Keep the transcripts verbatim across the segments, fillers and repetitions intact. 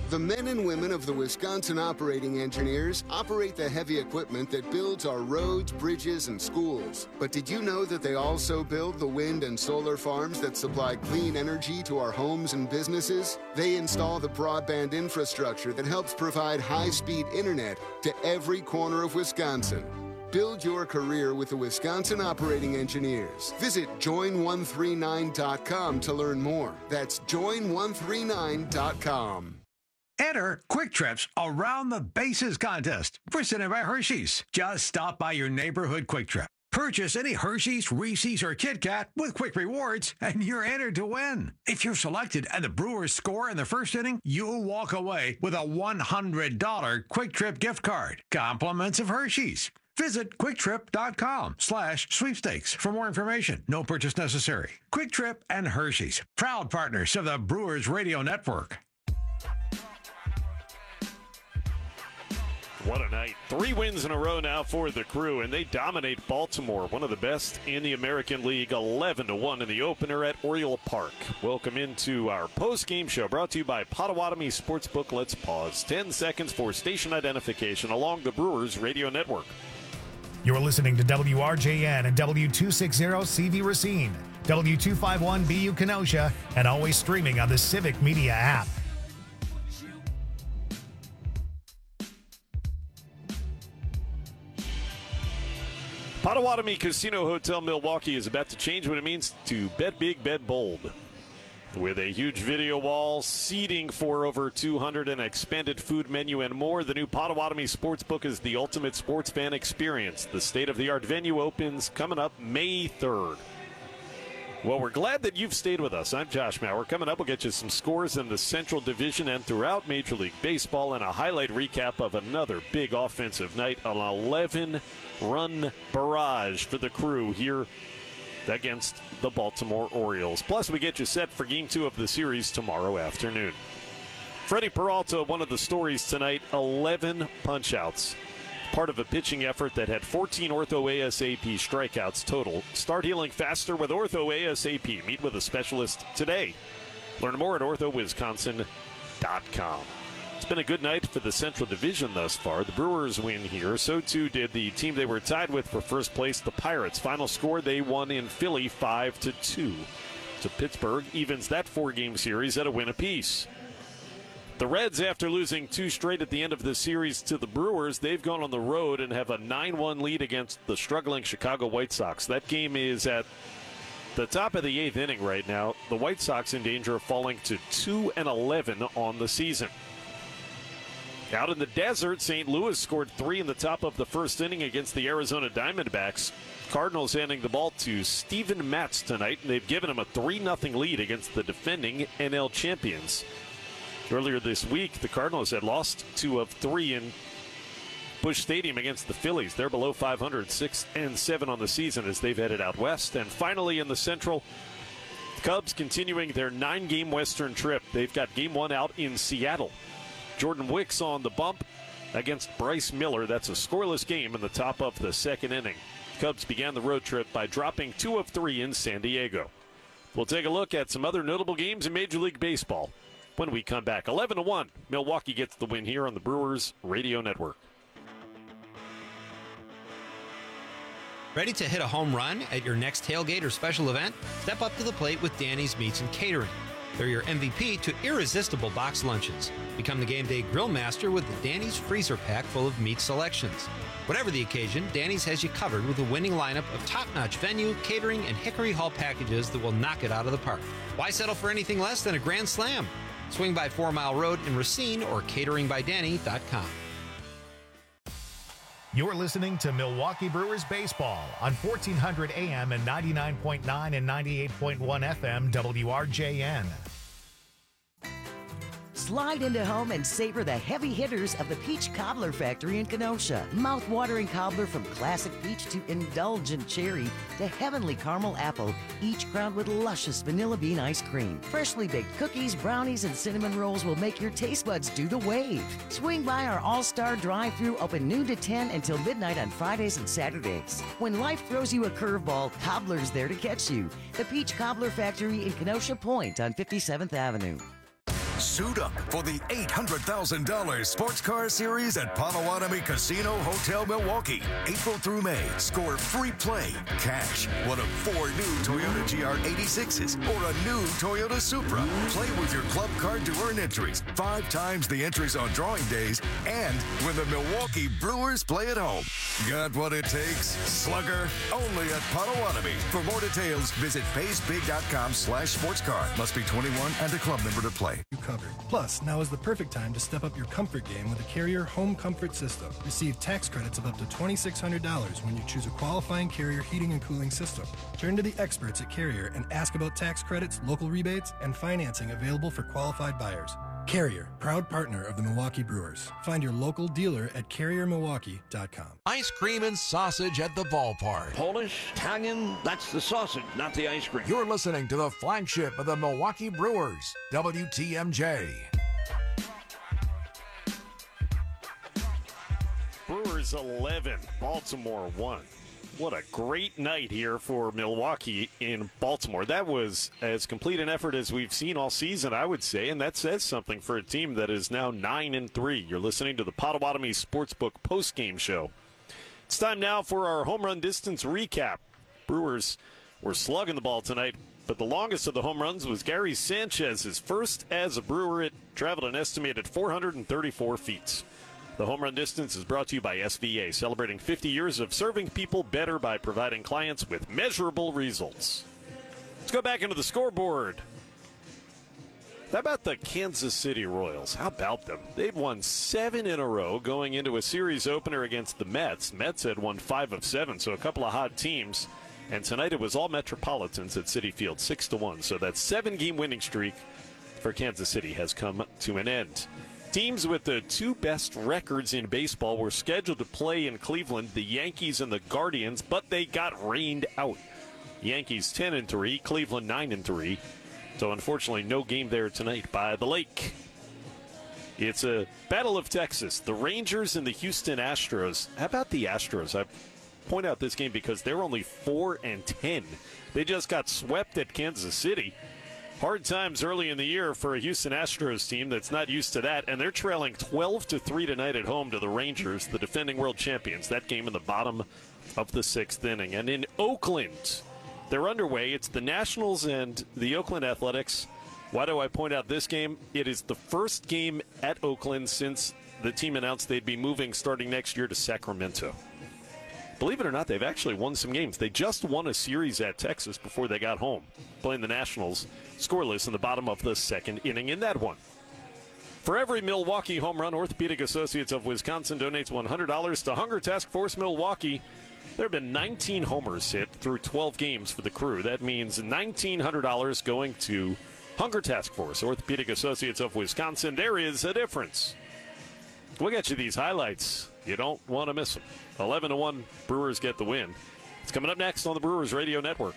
The men and women of the Wisconsin Operating Engineers operate the heavy equipment that builds our roads, bridges, and schools. But did you know that they also build the wind and solar farms that supply clean energy to our homes and businesses? They install the broadband infrastructure that helps provide high-speed internet to every corner of Wisconsin. Build your career with the Wisconsin Operating Engineers. Visit join one three nine dot com to learn more. That's join one three nine dot com. Enter Quick Trips Around the Bases contest, presented by Hershey's. Just stop by your neighborhood Quick Trip. Purchase any Hershey's, Reese's, or Kit Kat with Quick Rewards, and you're entered to win. If you're selected and the Brewers score in the first inning, you'll walk away with a one hundred dollars Quick Trip gift card. Compliments of Hershey's. Visit quicktrip.com slash sweepstakes for more information. No purchase necessary. Quick Trip and Hershey's, proud partners of the Brewers Radio Network. What a night. Three wins in a row now for the Crew, and they dominate Baltimore, one of the best in the American League, eleven to one in the opener at Oriole Park. Welcome into our post-game show, brought to you by Potawatomi Sportsbook. Let's pause ten seconds for station identification along the Brewers Radio Network. You're listening to W R J N and W two sixty C V Racine, W two fifty-one B U Kenosha, and always streaming on the Civic Media app. Potawatomi Casino Hotel Milwaukee is about to change what it means to bet big, bet bold. With a huge video wall, seating for over two hundred, an expanded food menu, and more, the new Potawatomi Sportsbook is the ultimate sports fan experience. The state-of-the-art venue opens coming up May third. Well, we're glad that you've stayed with us. I'm Josh Maurer. Coming up, we'll get you some scores in the Central Division and throughout Major League Baseball, and a highlight recap of another big offensive night, an eleven-run barrage for the Crew here against the Baltimore Orioles. Plus, we get you set for Game two of the series tomorrow afternoon. Freddie Peralta, one of the stories tonight, eleven punch-outs. Part of a pitching effort that had fourteen Ortho-A S A P strikeouts total. Start healing faster with Ortho-A S A P. Meet with a specialist today. Learn more at ortho wisconsin dot com. It's been a good night for the Central Division thus far. The Brewers win here. So too did the team they were tied with for first place, the Pirates. Final score, they won in Philly five to two. So Pittsburgh evens that four-game series at a win apiece. The Reds, after losing two straight at the end of the series to the Brewers, they've gone on the road and have a nine one lead against the struggling Chicago White Sox. That game is at the top of the eighth inning right now. The White Sox in danger of falling to two and eleven on the season. Out in the desert, Saint Louis scored three in the top of the first inning against the Arizona Diamondbacks. Cardinals handing the ball to Steven Matz tonight, and they've given him a three nothing lead against the defending N L champions. Earlier this week, the Cardinals had lost two of three in Busch Stadium against the Phillies. They're below five hundred, six and seven on the season as they've headed out west. And finally in the Central, the Cubs continuing their nine-game Western trip. They've got game one out in Seattle. Jordan Wicks on the bump against Bryce Miller. That's a scoreless game in the top of the second inning. Cubs began the road trip by dropping two of three in San Diego. We'll take a look at some other notable games in Major League Baseball when we come back. eleven to one, Milwaukee gets the win here on the Brewers Radio Network. Ready to hit a home run at your next tailgate or special event? Step up to the plate with Danny's Meats and Catering. They're your M V P to irresistible box lunches. Become the game day grill master with the Danny's freezer pack full of meat selections. Whatever the occasion, Danny's has you covered with a winning lineup of top-notch venue, catering, and Hickory Hall packages that will knock it out of the park. Why settle for anything less than a grand slam? Swing by Four Mile Road in Racine or catering by danny dot com. You're listening to Milwaukee Brewers Baseball on fourteen hundred A M and ninety-nine point nine and ninety-eight point one F M W R J N. Slide into home and savor the heavy hitters of the Peach Cobbler Factory in Kenosha. Mouth-watering cobbler from classic peach to indulgent cherry to heavenly caramel apple, each crowned with luscious vanilla bean ice cream. Freshly baked cookies, brownies, and cinnamon rolls will make your taste buds do the wave. Swing by our All-Star Drive-Thru, open noon to ten until midnight on Fridays and Saturdays. When life throws you a curveball, Cobbler's there to catch you. The Peach Cobbler Factory in Kenosha Point on fifty-seventh Avenue. Suit up for the eight hundred thousand dollars Sports Car Series at Potawatomi Casino Hotel Milwaukee. April through May, score free play, cash, one of four new Toyota G R eighty-sixes, or a new Toyota Supra. Play with your club card to earn entries, five times the entries on drawing days, and when the Milwaukee Brewers play at home. Got what it takes? Slugger, only at Potawatomi. For more details, visit paysbig.com slash sports car. Must be twenty-one and a club member to play. You covered. Plus, now is the perfect time to step up your comfort game with a Carrier Home Comfort System. Receive tax credits of up to two thousand six hundred dollars when you choose a qualifying Carrier heating and cooling system. Turn to the experts at Carrier and ask about tax credits, local rebates, and financing available for qualified buyers. Carrier, proud partner of the Milwaukee Brewers. Find your local dealer at carrier milwaukee dot com. Ice cream and sausage at the ballpark. Polish, Italian, that's the sausage, not the ice cream. You're listening to the flagship of the Milwaukee Brewers, W T M J. Brewers eleven, Baltimore one. What a great night here for Milwaukee in Baltimore. That was as complete an effort as we've seen all season, I would say, and that says something for a team that is now nine and three. You're listening to the Potawatomi Sportsbook postgame show. It's time now for our home run distance recap. Brewers were slugging the ball tonight, but the longest of the home runs was Gary Sanchez's first as a Brewer. It traveled an estimated four hundred thirty-four feet. The home run distance is brought to you by S V A, celebrating fifty years of serving people better by providing clients with measurable results. Let's go back into the scoreboard. How about the Kansas City Royals? How about them? They'd won seven in a row going into a series opener against the Mets. Mets had won five of seven, so a couple of hot teams. And tonight it was all Metropolitans at Citi Field, six to one. So that seven-game winning streak for Kansas City has come to an end. Teams with the two best records in baseball were scheduled to play in Cleveland, the Yankees and the Guardians, but they got rained out. Yankees ten and three, Cleveland nine and three. So unfortunately, no game there tonight by the lake. It's a Battle of Texas, the Rangers and the Houston Astros. How about the Astros? I point out this game because they're only four and ten. They just got swept at Kansas City. Hard times early in the year for a Houston Astros team that's not used to that, and they're trailing twelve to three tonight at home to the Rangers, the defending world champions. That game in the bottom of the sixth inning. And in Oakland, they're underway. It's the Nationals and the Oakland Athletics. Why do I point out this game? It is the first game at Oakland since the team announced they'd be moving starting next year to Sacramento. Believe it or not, they've actually won some games. They just won a series at Texas before they got home, playing the Nationals scoreless in the bottom of the second inning in that one. For every Milwaukee home run, Orthopedic Associates of Wisconsin donates one hundred dollars to Hunger Task Force Milwaukee. There have been nineteen homers hit through twelve games for the crew. That means one thousand nine hundred dollars going to Hunger Task Force, Orthopedic Associates of Wisconsin. There is a difference. We'll get you these highlights. You don't want to miss them. eleven to one, Brewers get the win. It's coming up next on the Brewers Radio Network.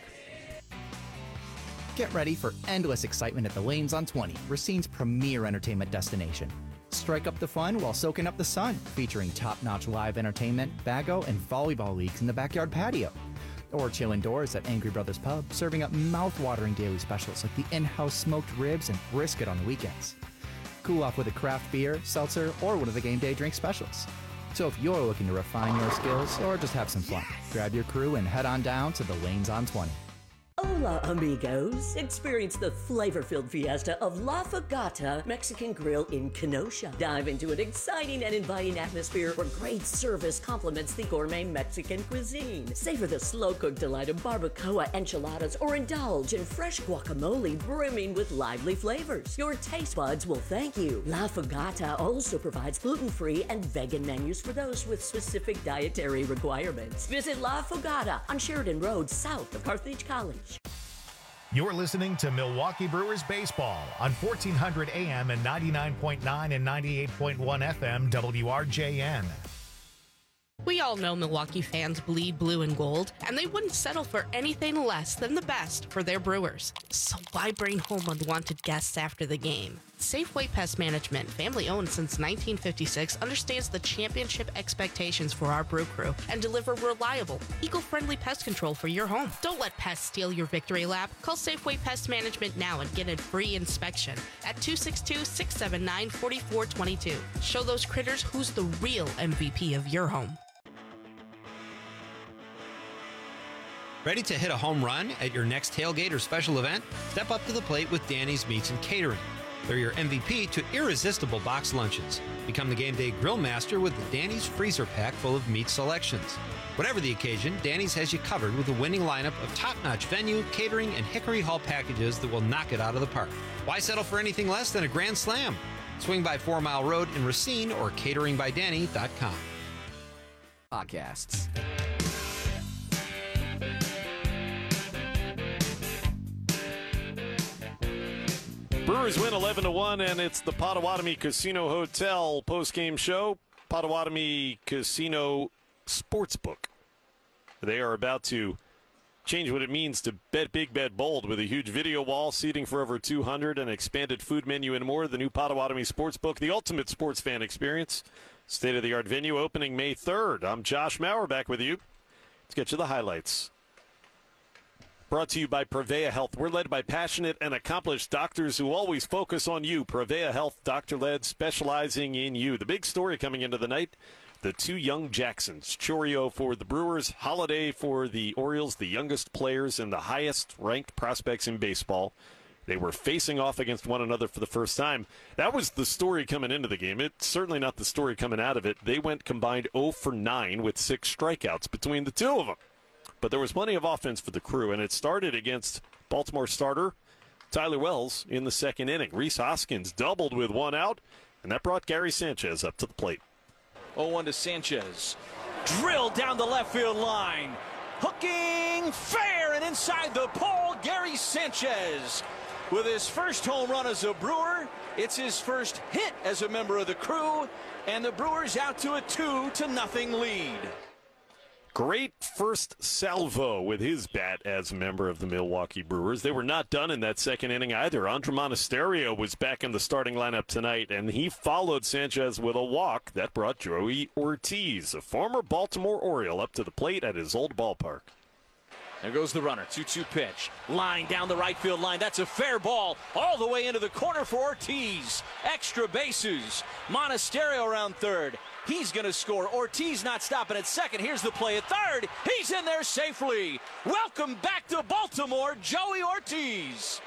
Get ready for endless excitement at the Lanes on twenty, Racine's premier entertainment destination. Strike up the fun while soaking up the sun, featuring top-notch live entertainment, bago, and volleyball leagues in the backyard patio. Or chill indoors at Angry Brothers Pub, serving up mouth-watering daily specials like the in-house smoked ribs and brisket on the weekends. Cool off with a craft beer, seltzer, or one of the game day drink specials. So if you're looking to refine your skills or just have some fun, grab your crew and head on down to the Lanes on twenty. Hola, amigos. Experience the flavor-filled fiesta of La Fogata Mexican Grill in Kenosha. Dive into an exciting and inviting atmosphere where great service complements the gourmet Mexican cuisine. Savor the slow-cooked delight of barbacoa enchiladas or indulge in fresh guacamole brimming with lively flavors. Your taste buds will thank you. La Fogata also provides gluten-free and vegan menus for those with specific dietary requirements. Visit La Fogata on Sheridan Road, south of Carthage College. You're listening to Milwaukee Brewers Baseball on fourteen hundred A M and ninety-nine point nine and ninety-eight point one F M W R J N. We all know Milwaukee fans bleed blue and gold, and they wouldn't settle for anything less than the best for their Brewers. So why bring home unwanted guests after the game? Safeway Pest Management, family owned since nineteen fifty-six, understands the championship expectations for our brew crew and deliver reliable, eco-friendly pest control for your home. Don't let pests steal your victory lap. Call Safeway Pest Management now and get a free inspection at two six two, six seven nine, four four two two. Show those critters who's the real M V P of your home. Ready to hit a home run at your next tailgate or special event? Step up to the plate with Danny's Meats and Catering. They're your M V P to irresistible box lunches. Become the game day grill master with the Danny's freezer pack full of meat selections. Whatever the occasion, Danny's has you covered with a winning lineup of top-notch venue, catering, and Hickory Hall packages that will knock it out of the park. Why settle for anything less than a grand slam? Swing by Four Mile Road in Racine or catering by danny dot com. Podcasts. Brewers win eleven to one, and it's the Potawatomi Casino Hotel post-game show. Potawatomi Casino Sportsbook. They are about to change what it means to bet big, bet bold with a huge video wall, seating for over two hundred, an expanded food menu, and more. The new Potawatomi Sportsbook, the ultimate sports fan experience. State-of-the-art venue opening May third. I'm Josh Maurer back with you. Let's get you the highlights. Brought to you by Prevea Health. We're led by passionate and accomplished doctors who always focus on you. Prevea Health, doctor-led, specializing in you. The big story coming into the night, the two young Jacksons. Chourio for the Brewers, Holiday for the Orioles, the youngest players and the highest-ranked prospects in baseball. They were facing off against one another for the first time. That was the story coming into the game. It's certainly not the story coming out of it. They went combined oh for nine with six strikeouts between the two of them. But there was plenty of offense for the Crew, and it started against Baltimore starter Tyler Wells in the second inning. Rhys Hoskins doubled with one out, and that brought Gary Sanchez up to the plate. oh one to Sanchez. Drilled down the left field line. Hooking fair and inside the pole, Gary Sanchez. With his first home run as a Brewer, it's his first hit as a member of the Crew, and the Brewers out to a two to nothing lead. Great first salvo with his bat as a member of the Milwaukee Brewers. They were not done in that second inning either. Andre Monasterio was back in the starting lineup tonight, and he followed Sanchez with a walk. That brought Joey Ortiz, a former Baltimore Oriole, up to the plate at his old ballpark. There goes the runner. two two pitch. Line down the right field line. That's a fair ball all the way into the corner for Ortiz. Extra bases. Monasterio around third. He's going to score. Ortiz not stopping at second. Here's the play at third. He's in there safely. Welcome back to Baltimore, Joey Ortiz.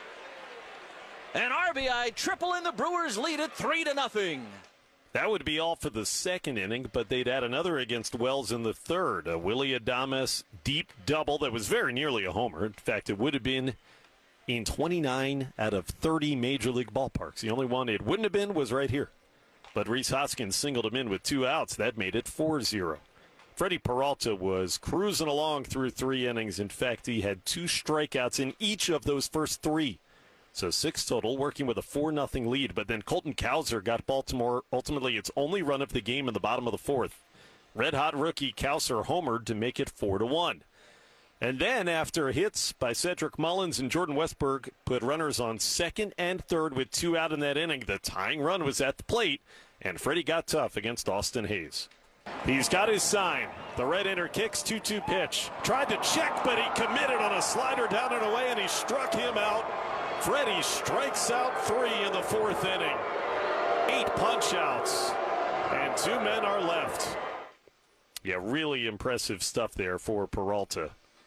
An R B I triple, and the Brewers lead it three to nothing. That would be all for the second inning, but they'd add another against Wells in the third. A Willy Adames deep double that was very nearly a homer. In fact, it would have been in twenty-nine out of thirty Major League ballparks. The only one it wouldn't have been was right here. But Rhys Hoskins singled him in with two outs. That made it four zero. Freddie Peralta was cruising along through three innings. In fact, he had two strikeouts in each of those first three. So six total, working with a four nothing lead. But then Colton Cowser got Baltimore ultimately its only run of the game in the bottom of the fourth. Red-hot rookie Cowser homered to make it four to one. And then, after hits by Cedric Mullins and Jordan Westberg put runners on second and third with two out in that inning, the tying run was at the plate, and Freddie got tough against Austin Hayes. He's got his sign. The red-hander kicks, two two pitch. Tried to check, but he committed on a slider down and away, and he struck him out. Freddie strikes out three in the fourth inning. Eight punch-outs, and two men are left. Yeah, really impressive stuff there for Peralta.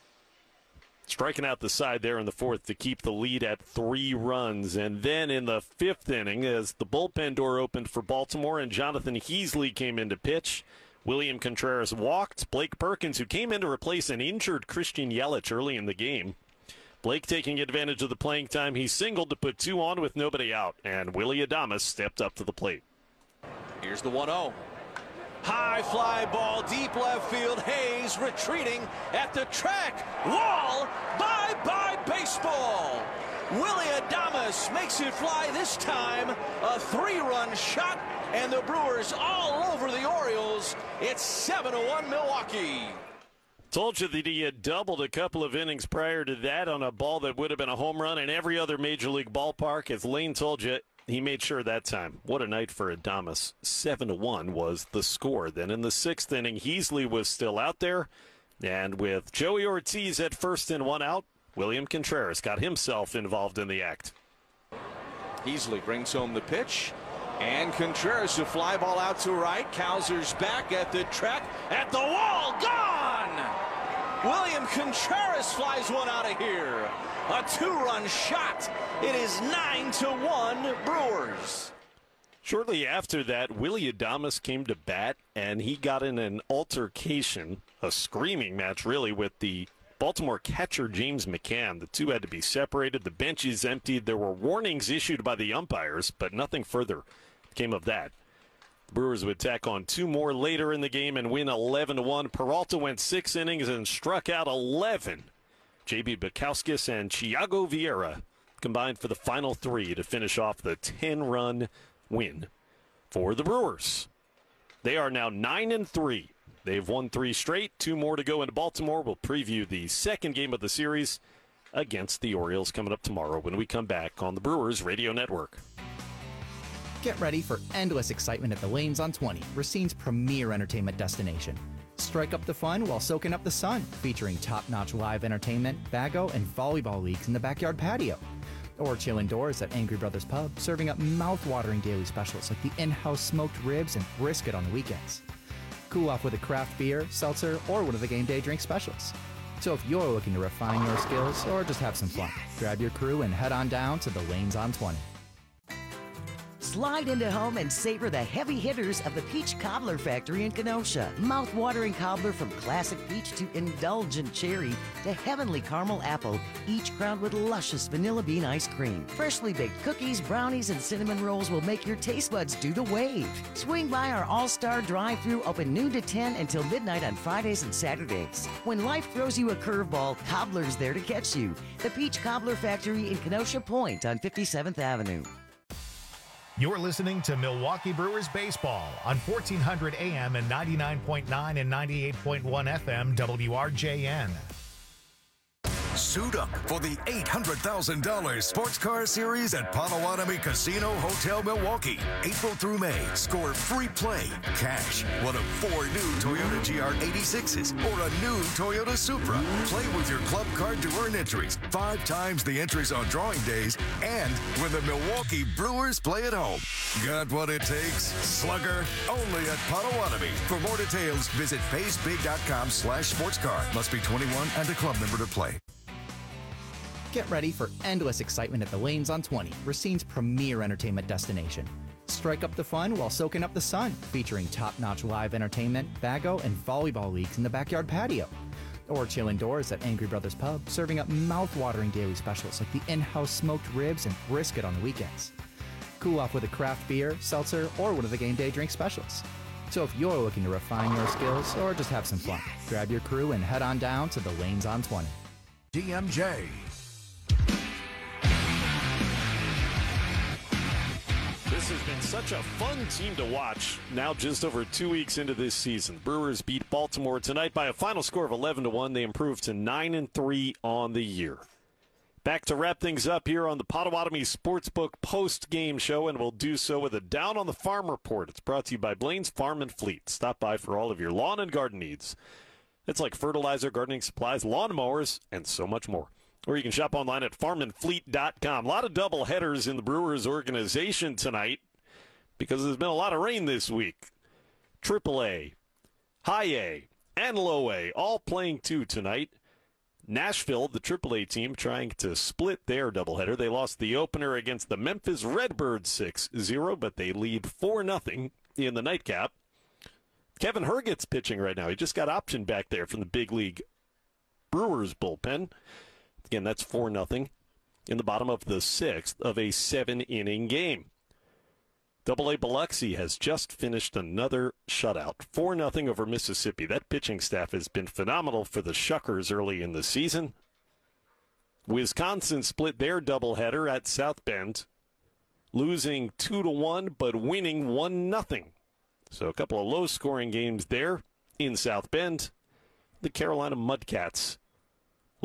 Striking out the side there in the fourth to keep the lead at three runs. And then in the fifth inning, as the bullpen door opened for Baltimore and Jonathan Heasley came in to pitch, William Contreras walked. Blake Perkins, who came in to replace an injured Christian Yelich early in the game. Blake taking advantage of the playing time. He singled to put two on with nobody out. And Willy Adames stepped up to the plate. Here's the one oh. High fly ball, deep left field. Hayes retreating at the track wall. Bye-bye baseball. Willy Adames makes it fly this time. A three-run shot, and the Brewers all over the Orioles. It's seven to one Milwaukee. Told you that he had doubled a couple of innings prior to that on a ball that would have been a home run in every other Major League ballpark. As Lane told you, he made sure that time. What a night for Adames. seven to one was the score. Then in the sixth inning, Heasley was still out there. And with Joey Ortiz at first and one out, William Contreras got himself involved in the act. Heasley brings home the pitch. And Contreras, a fly ball out to right. Kowser's back at the track, at the wall, gone! William Contreras flies one out of here. A two-run shot. It is nine to one Brewers. Shortly after that, Willie Adames came to bat, and he got in an altercation, a screaming match really, with the Baltimore catcher James McCann. The two had to be separated. The benches emptied. There were warnings issued by the umpires, but nothing further came of that. The Brewers would tack on two more later in the game and win eleven to one. Peralta went six innings and struck out eleven. J B Bukowskis and Thiago Vieira combined for the final three to finish off the ten-run win for the Brewers. They are now nine and three. They've won three straight. Two more to go in Baltimore. We'll preview the second game of the series against the Orioles coming up tomorrow when we come back on the Brewers Radio Network. Get ready for endless excitement at the Lanes on twenty, Racine's premier entertainment destination. Strike up the fun while soaking up the sun, featuring top-notch live entertainment, bago, and volleyball leagues in the backyard patio. Or chill indoors at Angry Brothers Pub, serving up mouth-watering daily specials like the in-house smoked ribs and brisket on the weekends. Cool off with a craft beer, seltzer, or one of the game day drink specials. So if you're looking to refine your skills or just have some fun, grab your crew and head on down to the Lanes on twenty. Slide into home and savor the heavy hitters of the Peach Cobbler Factory in Kenosha. Mouth-watering cobbler from classic peach to indulgent cherry to heavenly caramel apple, each crowned with luscious vanilla bean ice cream. Freshly baked cookies, brownies, and cinnamon rolls will make your taste buds do the wave. Swing by our all-star drive-thru, open noon to ten until midnight on Fridays and Saturdays. When life throws you a curveball, Cobbler's there to catch you. The Peach Cobbler Factory in Kenosha Point on fifty-seventh Avenue. You're listening to Milwaukee Brewers Baseball on fourteen hundred A M and ninety-nine point nine and ninety-eight point one F M W R J N. Suit up for the eight hundred thousand dollars Sports Car Series at Potawatomi Casino Hotel Milwaukee. April through May, score free play, cash, one of four new Toyota G R eighty-sixes or a new Toyota Supra. Play with your club card to earn entries, five times the entries on drawing days, and when the Milwaukee Brewers play at home. Got what it takes? Slugger, only at Potawatomi. For more details, visit paysbig.com slash sportscar. Must be twenty-one and a club member to play. Get ready for endless excitement at the Lanes on twenty, Racine's premier entertainment destination. Strike up the fun while soaking up the sun, featuring top-notch live entertainment, bago, and volleyball leagues in the backyard patio. Or chill indoors at Angry Brothers Pub, serving up mouth-watering daily specials like the in-house smoked ribs and brisket on the weekends. Cool off with a craft beer, seltzer, or one of the game day drink specials. So if you're looking to refine your skills or just have some fun, grab your crew and head on down to the Lanes on twenty. D M J. This has been such a fun team to watch. Now just over two weeks into this season, Brewers beat Baltimore tonight by a final score of eleven to one. They improved to nine and three on the year. Back to wrap things up here on the Potawatomi Sportsbook post-game show, and we'll do so with a Down on the Farm report. It's brought to you by Blaine's Farm and Fleet. Stop by for all of your lawn and garden needs. It's like fertilizer, gardening supplies, lawn mowers, and so much more. Or you can shop online at farm and fleet dot com. A lot of double headers in the Brewers organization tonight because there's been a lot of rain this week. Triple A, High A, and Low A all playing two tonight. Nashville, the Triple A team, trying to split their doubleheader. They lost the opener against the Memphis Redbirds six zero, but they lead four nothing in the nightcap. Kevin Herget's pitching right now. He just got optioned back there from the big league Brewers bullpen. Again, that's four nothing in the bottom of the sixth of a seven-inning game. Double A Biloxi has just finished another shutout, four nothing over Mississippi. That pitching staff has been phenomenal for the Shuckers early in the season. Wisconsin split their doubleheader at South Bend, losing two to one but winning one nothing. So a couple of low-scoring games there in South Bend. The Carolina Mudcats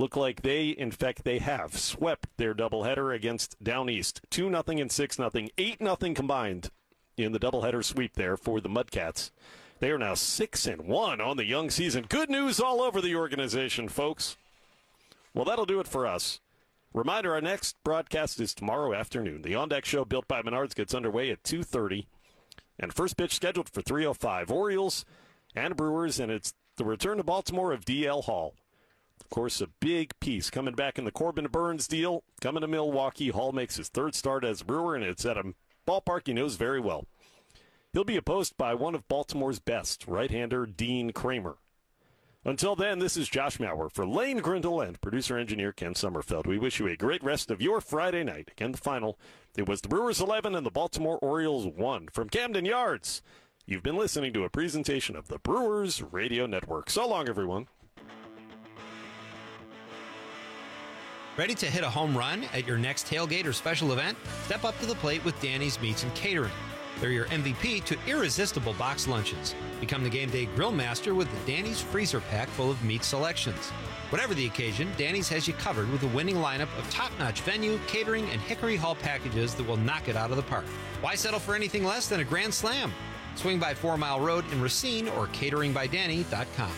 look like they, in fact, they have swept their doubleheader against Down East. two nothing and six nothing, eight nothing combined in the doubleheader sweep there for the Mudcats. They are now six and one on the young season. Good news all over the organization, folks. Well, that'll do it for us. Reminder, our next broadcast is tomorrow afternoon. The On Deck Show built by Menards gets underway at two thirty. And first pitch scheduled for three oh five. Orioles and Brewers, and it's the return to Baltimore of D L Hall. Of course, a big piece coming back in the Corbin Burns deal. Coming to Milwaukee, Hall makes his third start as a Brewer, and it's at a ballpark he knows very well. He'll be opposed by one of Baltimore's best, right-hander Dean Kramer. Until then, this is Josh Maurer for Lane Grindle and producer-engineer Ken Sommerfeld. We wish you a great rest of your Friday night. Again, the final, it was the Brewers eleven and the Baltimore Orioles one. From Camden Yards, you've been listening to a presentation of the Brewers Radio Network. So long, everyone. Ready to hit a home run at your next tailgate or special event? Step up to the plate with Danny's Meats and Catering. They're your M V P to irresistible box lunches. Become the game day grill master with the Danny's freezer pack full of meat selections. Whatever the occasion, Danny's has you covered with a winning lineup of top-notch venue, catering, and Hickory Hall packages that will knock it out of the park. Why settle for anything less than a grand slam? Swing by Four Mile Road in Racine or catering by danny dot com.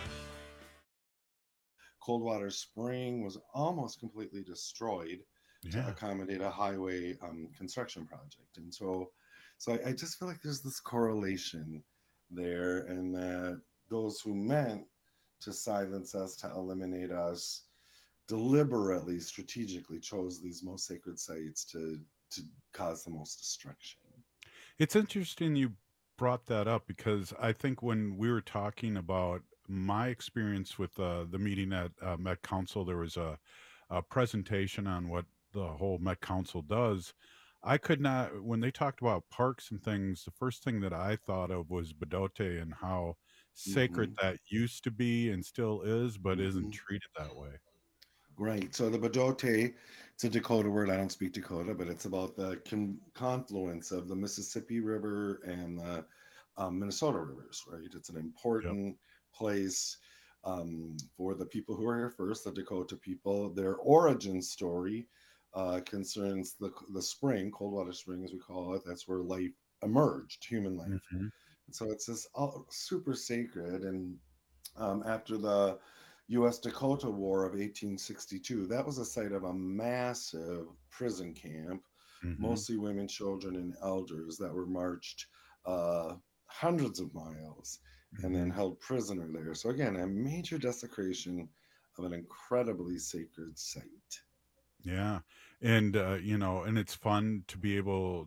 Coldwater Spring was almost completely destroyed Yeah. to accommodate a highway um, construction project. And so so I, I just feel like there's this correlation there, and that those who meant to silence us, to eliminate us, deliberately, strategically chose these most sacred sites to to cause the most destruction. It's interesting you brought that up, because I think when we were talking about my experience with uh, the meeting at uh, Met Council, there was a, a presentation on what the whole Met Council does. I could not, when they talked about parks and things, the first thing that I thought of was Bedote and how sacred Mhm. that used to be and still is, but isn't Mhm. treated that way. Right. So the Bedote, it's a Dakota word. I don't speak Dakota, but it's about the con- confluence of the Mississippi River and the um, Minnesota rivers, right? It's an important place um, for the people who are here first, the Dakota people. Their origin story uh, concerns the the spring, Coldwater Spring, as we call it. That's where life emerged, human life. Mhm. And so it's this all super sacred. And um, after the U S Dakota War of eighteen sixty-two, that was a site of a massive prison camp, Mhm. mostly women, children, and elders that were marched uh, hundreds of miles and then held prisoner there. So again, a major desecration of an incredibly sacred site. Yeah. And, uh, you know, and it's fun to be able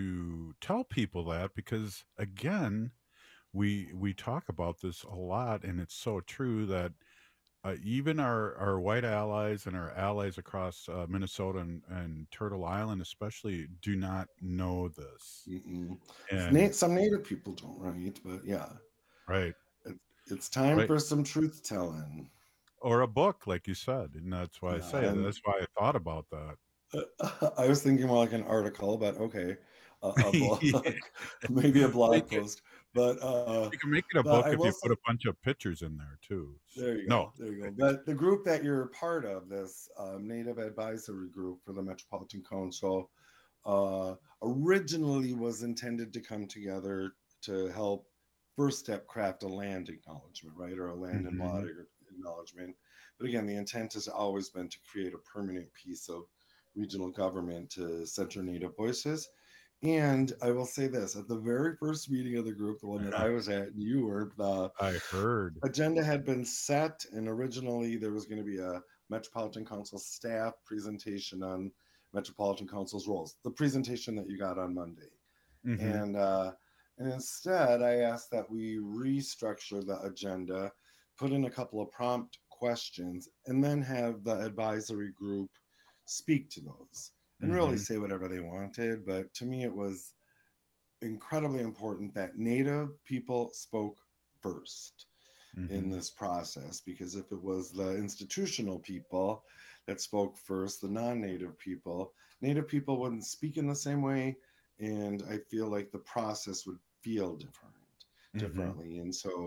to tell people that, because again, we, we talk about this a lot, and it's so true that uh, even our, our white allies and our allies across uh, Minnesota and, and Turtle Island, especially, do not know this. Mm-mm. And Na- some Native people don't, right? But yeah, right. it, it's time Right. for some truth telling. Or a book, like you said. And that's why I Yeah, say it. and That's why I thought about that. uh, I was thinking more like an article, but okay, uh, a blog, Yeah. maybe a blog Make it, post. But uh, you can make it a but book I if will you say, put a bunch of pictures in there too. there you No. go, there you go. But the group that you're part of, this um, Native Advisory Group for the Metropolitan Council, uh, originally was intended to come together to help First Step craft a land acknowledgement, right, or a land and Mhm. water acknowledgement. But again, the intent has always been to create a permanent piece of regional government to center Native voices. And I will say this, at the very first meeting of the group, the one that I was at, and you were, the I heard. agenda had been set, and originally there was going to be a Metropolitan Council staff presentation on Metropolitan Council's roles, the presentation that you got on Monday. Mhm. And uh, and instead, I asked that we restructure the agenda, put in a couple of prompt questions, and then have the advisory group speak to those and really Mhm. say whatever they wanted. But to me, it was incredibly important that Native people spoke first in Mhm. this process, because if it was the institutional people that spoke first, the non-Native people, Native people wouldn't speak in the same way, and I feel like the process would feel different, Mhm. differently. And so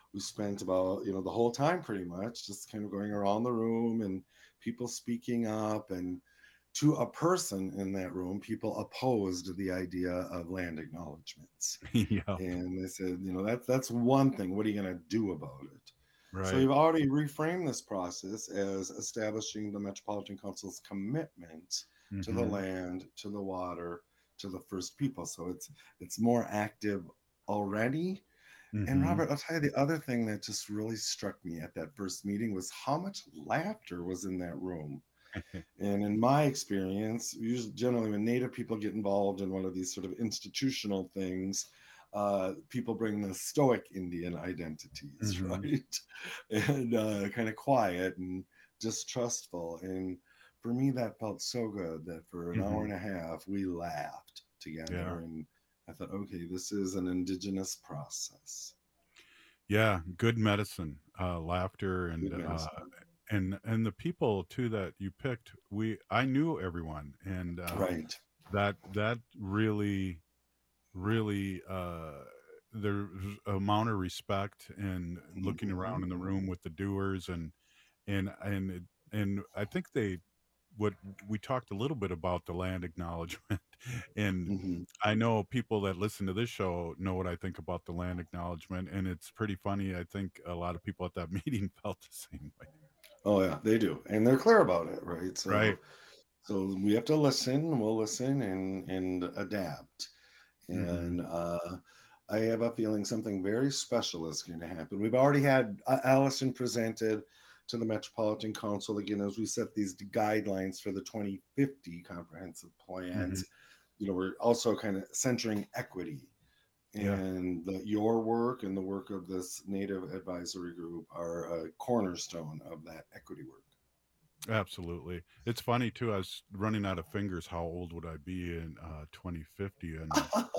we spent about, you know, the whole time pretty much just kind of going around the room and people speaking up. And to a person in that room, people opposed the idea of land acknowledgements. Yeah. And they said, you know, that's that's one thing. What are you going to do about it? Right. So we've already reframed this process as establishing the Metropolitan Council's commitment to the Mhm. land, to the water, to the first people. So it's it's more active already. And Mhm. Robert, I'll tell you the other thing that just really struck me at that first meeting was how much laughter was in that room. And in my experience, usually generally when Native people get involved in one of these sort of institutional things, uh, people bring the stoic Indian identities, Mhm. right? And uh, kind of quiet and distrustful. And for me, that felt so good that for an hour Mhm. and a half, we laughed together. Yeah. And I thought, okay, this is an indigenous process. Yeah, good medicine, uh, laughter, and Good uh, medicine. and and the people too that you picked. We I knew everyone, and uh, Right. that that really, really, uh, there's amount of respect and looking around in the room with the doers, and and and it- and I think they what we talked a little bit about the land acknowledgement, and Mhm. I know people that listen to this show know what I think about the land acknowledgement, and it's pretty funny. I think a lot of people at that meeting felt the same way. Oh yeah, they do, and they're clear about it, right? Right. So, so we have to listen. We'll listen and and adapt. Mhm. And uh, I have a feeling something very special is going to happen. We've already had uh, Allison presented to the Metropolitan Council again as we set these guidelines for the twenty fifty comprehensive Mhm. plans. You know, we're also kind of centering equity, Yeah. and the, your work and the work of this Native Advisory Group are a cornerstone of that equity work. Absolutely. It's funny too. I was running out of fingers. How old would I be in uh, twenty fifty? And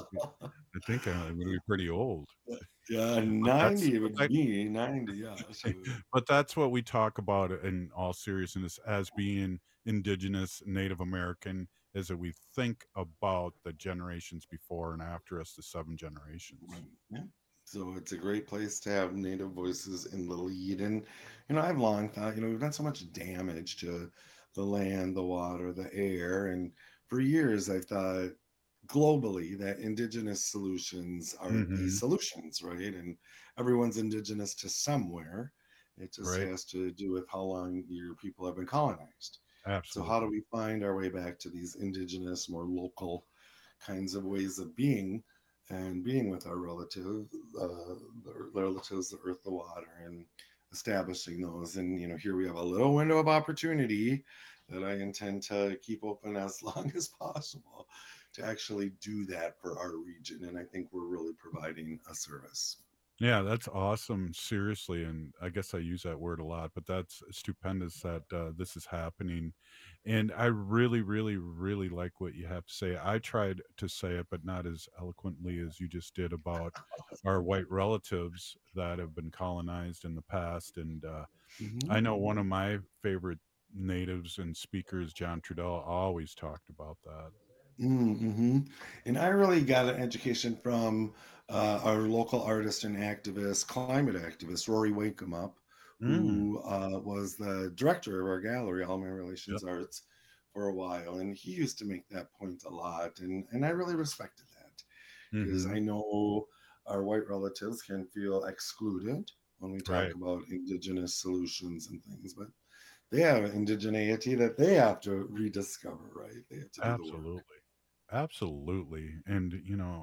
I think I'm going to be pretty old. Yeah, But that's ninety but would that, be ninety. Yeah, so but that's what we talk about in all seriousness as being indigenous Native American, is that we think about the generations before and after us, the seven generations. right, yeah. So it's a great place to have Native voices in the lead. And you know, I've long thought, you know, we've done so much damage to the land, the water, the air, and for years I thought globally that indigenous solutions are the Hmm. solutions, right? And everyone's indigenous to somewhere. It just Right. has to do with how long your people have been colonized. So how do Absolutely. we find our way back to these indigenous, more local kinds of ways of being and being with our relative, uh, the relatives, the earth, the water, and establishing those? And you know, here we have a little window of opportunity that I intend to keep open as long as possible to actually do that for our region. And I think we're really providing a service. Yeah, that's awesome. Seriously, and I guess I use that word a lot, but that's stupendous that uh, this is happening. And I really, really, really like what you have to say. I tried to say it, but not as eloquently as you just did about our white relatives that have been colonized in the past. And uh, Mhm. I know one of my favorite natives and speakers, John Trudell, always talked about that. Mm-hmm. And I really got an education from uh, our local artist and activist, climate activist, Rory Wakemup, Mm. who uh, was the director of our gallery, All My Yep. Relations Arts, for a while. And he used to make that point a lot. And, and I really respected that because Hmm. I know our white relatives can feel excluded when we talk Right. about indigenous solutions and things, but they have indigeneity that they have to rediscover, right? They have to do the work. Absolutely. Absolutely. And, you know,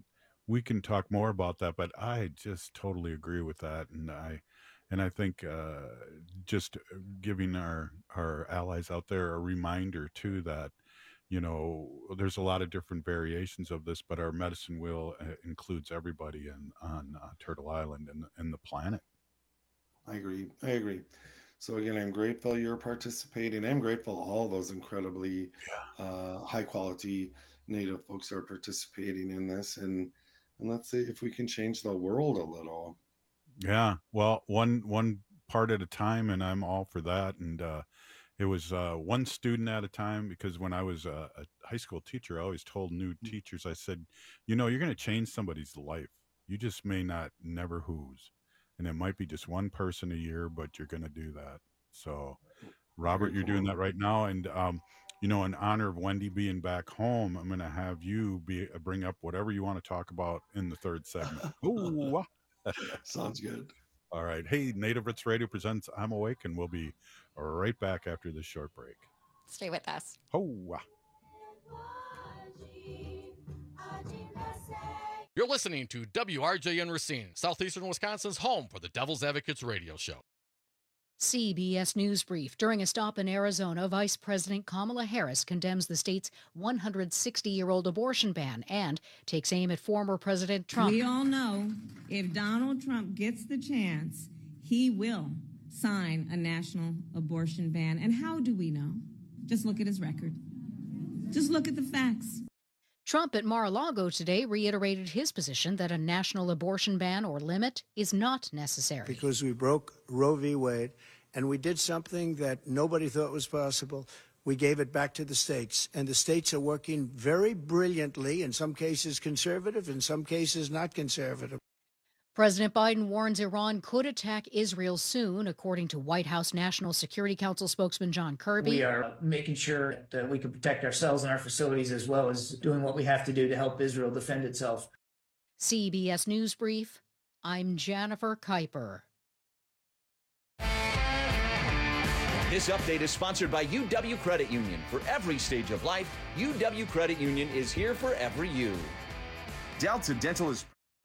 we can talk more about that, but I just totally agree with that. And I, and I think uh, just uh, giving our our allies out there a reminder too that, you know, there's a lot of different variations of this, but our medicine wheel uh, includes everybody in on uh, Turtle Island and and the planet. I agree. I agree. So again, I'm grateful you're participating. I'm grateful all those incredibly uh, high quality Native folks are participating in this, and and let's see if we can change the world a little. Yeah. Well, one one part at a time, and I'm all for that. And uh, it was uh, one student at a time because when I was a, a high school teacher, I always told new teachers, I said, you know, you're going to change somebody's life. You just may not never whose. and it might be just one person a year, but you're going to do that. So, Robert, you're doing that right now. And, um, you know, in honor of Wendy being back home, I'm going to have you be bring up whatever you want to talk about in the third segment. Ooh. Sounds good. All right. Hey, Native Roots Radio presents I'm Awake, and we'll be right back after this short break. Stay with us. Oh. You're listening to W R J N Racine, Southeastern Wisconsin's home for the Devil's Advocates radio show. C B S News Brief. During a stop in Arizona, Vice President Kamala Harris condemns the state's one hundred sixty-year-old abortion ban and takes aim at former President Trump. We all know if Donald Trump gets the chance, he will sign a national abortion ban. And how do we know? Just look at his record. Just look at the facts. Trump at Mar-a-Lago today reiterated his position that a national abortion ban or limit is not necessary. Because we broke Roe v. Wade, and we did something that nobody thought was possible. We gave it back to the states, and the states are working very brilliantly, in some cases conservative, in some cases not conservative. President Biden warns Iran could attack Israel soon, according to White House National Security Council spokesman John Kirby. We are making sure that we can protect ourselves and our facilities, as well as doing what we have to do to help Israel defend itself. C B S News Brief, I'm Jennifer Kuiper. This update is sponsored by U W Credit Union. For every stage of life, U W Credit Union is here for every you. Delta Dental is...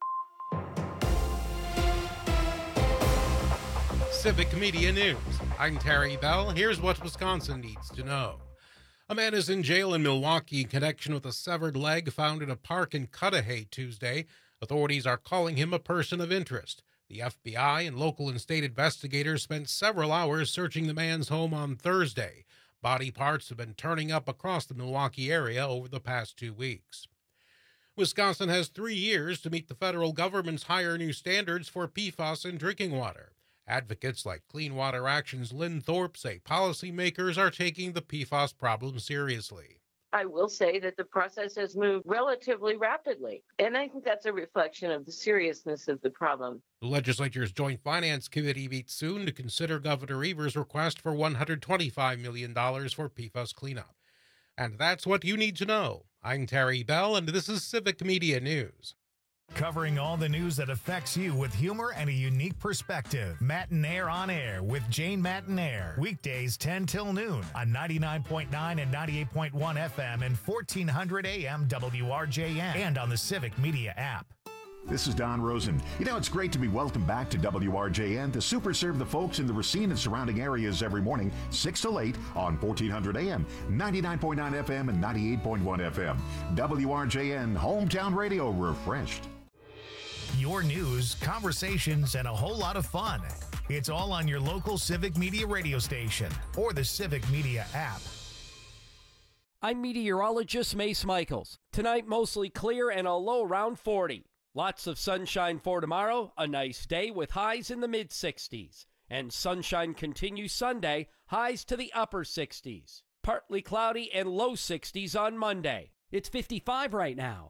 Civic Media News. I'm Terry Bell. Here's what Wisconsin needs to know. A man is in jail in Milwaukee in connection with a severed leg found in a park in Cudahy Tuesday. Authorities are calling him a person of interest. The F B I and local and state investigators spent several hours searching the man's home on Thursday. Body parts have been turning up across the Milwaukee area over the past two weeks. Wisconsin has three years to meet the federal government's higher new standards for P FAS in drinking water. Advocates like Clean Water Action's Lynn Thorpe say policymakers are taking the P FAS problem seriously. I will say that the process has moved relatively rapidly, and I think that's a reflection of the seriousness of the problem. The legislature's Joint Finance Committee meets soon to consider Governor Evers' request for one hundred twenty-five million dollars for P FAS cleanup. And that's what you need to know. I'm Terry Bell, and this is Civic Media News. Covering all the news that affects you with humor and a unique perspective. Matinaire on Air with Jane Matinaire. Weekdays ten till noon on ninety-nine point nine and ninety-eight point one F M and fourteen hundred A M W R J N and on the Civic Media app. This is Don Rosen. You know, it's great to be welcomed back to W R J N to super serve the folks in the Racine and surrounding areas every morning, six till eight on fourteen hundred A M, ninety-nine point nine F M and ninety-eight point one F M. W R J N, hometown radio refreshed. Your news, conversations, and a whole lot of fun. It's all on your local Civic Media radio station or the Civic Media app. I'm meteorologist Mace Michaels. Tonight, mostly clear and a low around forty. Lots of sunshine for tomorrow, a nice day with highs in the mid sixties. And sunshine continues Sunday, highs to the upper sixties. Partly cloudy and low sixties on Monday. It's fifty-five right now.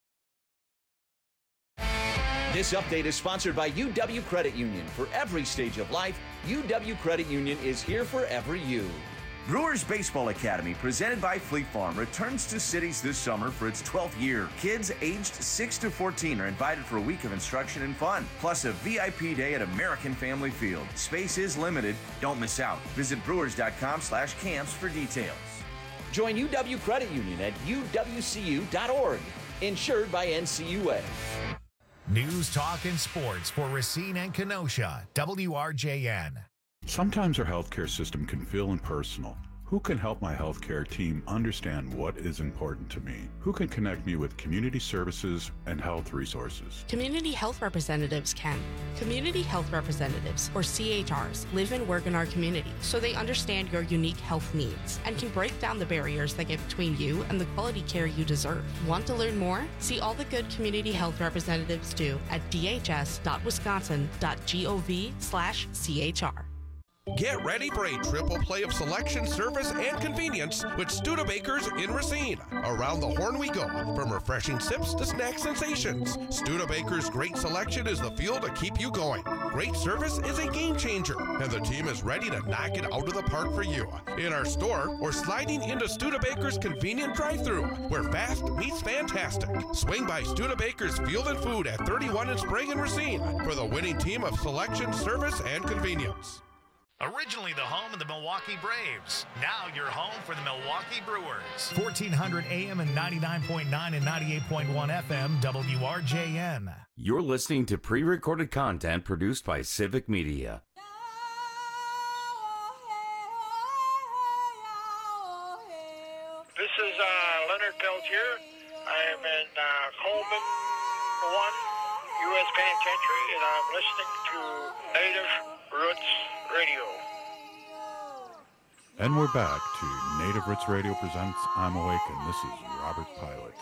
This update is sponsored by U W Credit Union. For every stage of life, U W Credit Union is here for every you. Brewers Baseball Academy, presented by Fleet Farm, returns to cities this summer for its twelfth year. Kids aged six to fourteen are invited for a week of instruction and fun, plus a V I P day at American Family Field. Space is limited. Don't miss out. Visit brewers.com slash camps for details. Join U W Credit Union at U W C U dot org. Insured by N C U A. News, talk, and sports for Racine and Kenosha. W R J N. Sometimes our healthcare system can feel impersonal. Who can help my healthcare team understand what is important to me? Who can connect me with community services and health resources? Community health representatives can. Community health representatives, or C H Rs, live and work in our community, so they understand your unique health needs and can break down the barriers that get between you and the quality care you deserve. Want to learn more? See all the good community health representatives do at d h s dot wisconsin dot gov slash C H R. Get ready for a triple play of selection, service, and convenience with Studebakers in Racine. Around the horn we go, from refreshing sips to snack sensations. Studebakers' great selection is the fuel to keep you going. Great service is a game changer, and the team is ready to knock it out of the park for you. In our store, or sliding into Studebakers' convenient drive-thru, where fast meets fantastic. Swing by Studebakers Field and Food at thirty-one in Sprague and Racine for the winning team of selection, service, and convenience. Originally the home of the Milwaukee Braves, now your home for the Milwaukee Brewers. fourteen hundred A M and ninety-nine point nine and ninety-eight point one F M, W R J N. You're listening to pre-recorded content produced by Civic Media. This is uh, Leonard Peltier. I am in uh, Coleman one, U S Penitentiary, and I'm listening to Native Roots Radio. And we're back to Native Roots Radio presents I'm Awake, and this is Robert Pilot.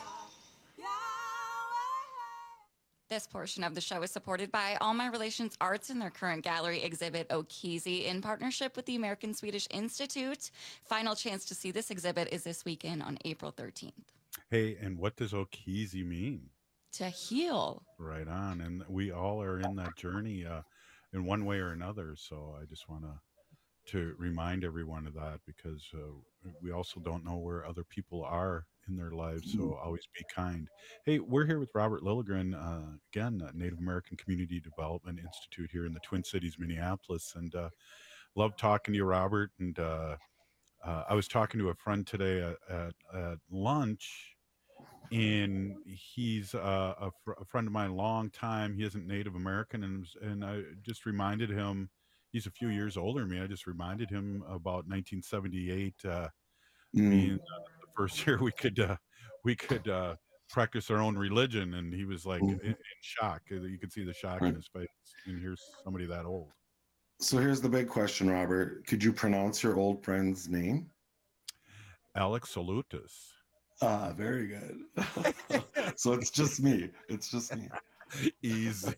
This portion of the show is supported by All My Relations Arts and their current gallery exhibit, Okizi, in partnership with the American Swedish Institute. Final chance to see this exhibit is this weekend on April thirteenth. Hey, and what does Okizi mean? To heal. Right on. And we all are in that journey uh, in one way or another. So I just want to to remind everyone of that, because uh, we also don't know where other people are in their lives. So always be kind. Hey, we're here with Robert Lilligren, uh, again, uh, Native American Community Development Institute here in the Twin Cities, Minneapolis. And uh, love talking to you, Robert. And uh, uh, I was talking to a friend today at, at, at lunch, and he's uh, a, fr- a friend of mine, long time. He isn't Native American, and and I just reminded him, he's a few years older than me. I just reminded him about nineteen seventy-eight uh, Mm. being uh, the first year we could uh, we could uh, practice our own religion, and he was like in, in shock. You could see the shock in his face, and here's somebody that old. So here's the big question, Robert. Could you pronounce your old friend's name? Alex Salutis. Ah, very good. So it's just me. It's just me. Easy.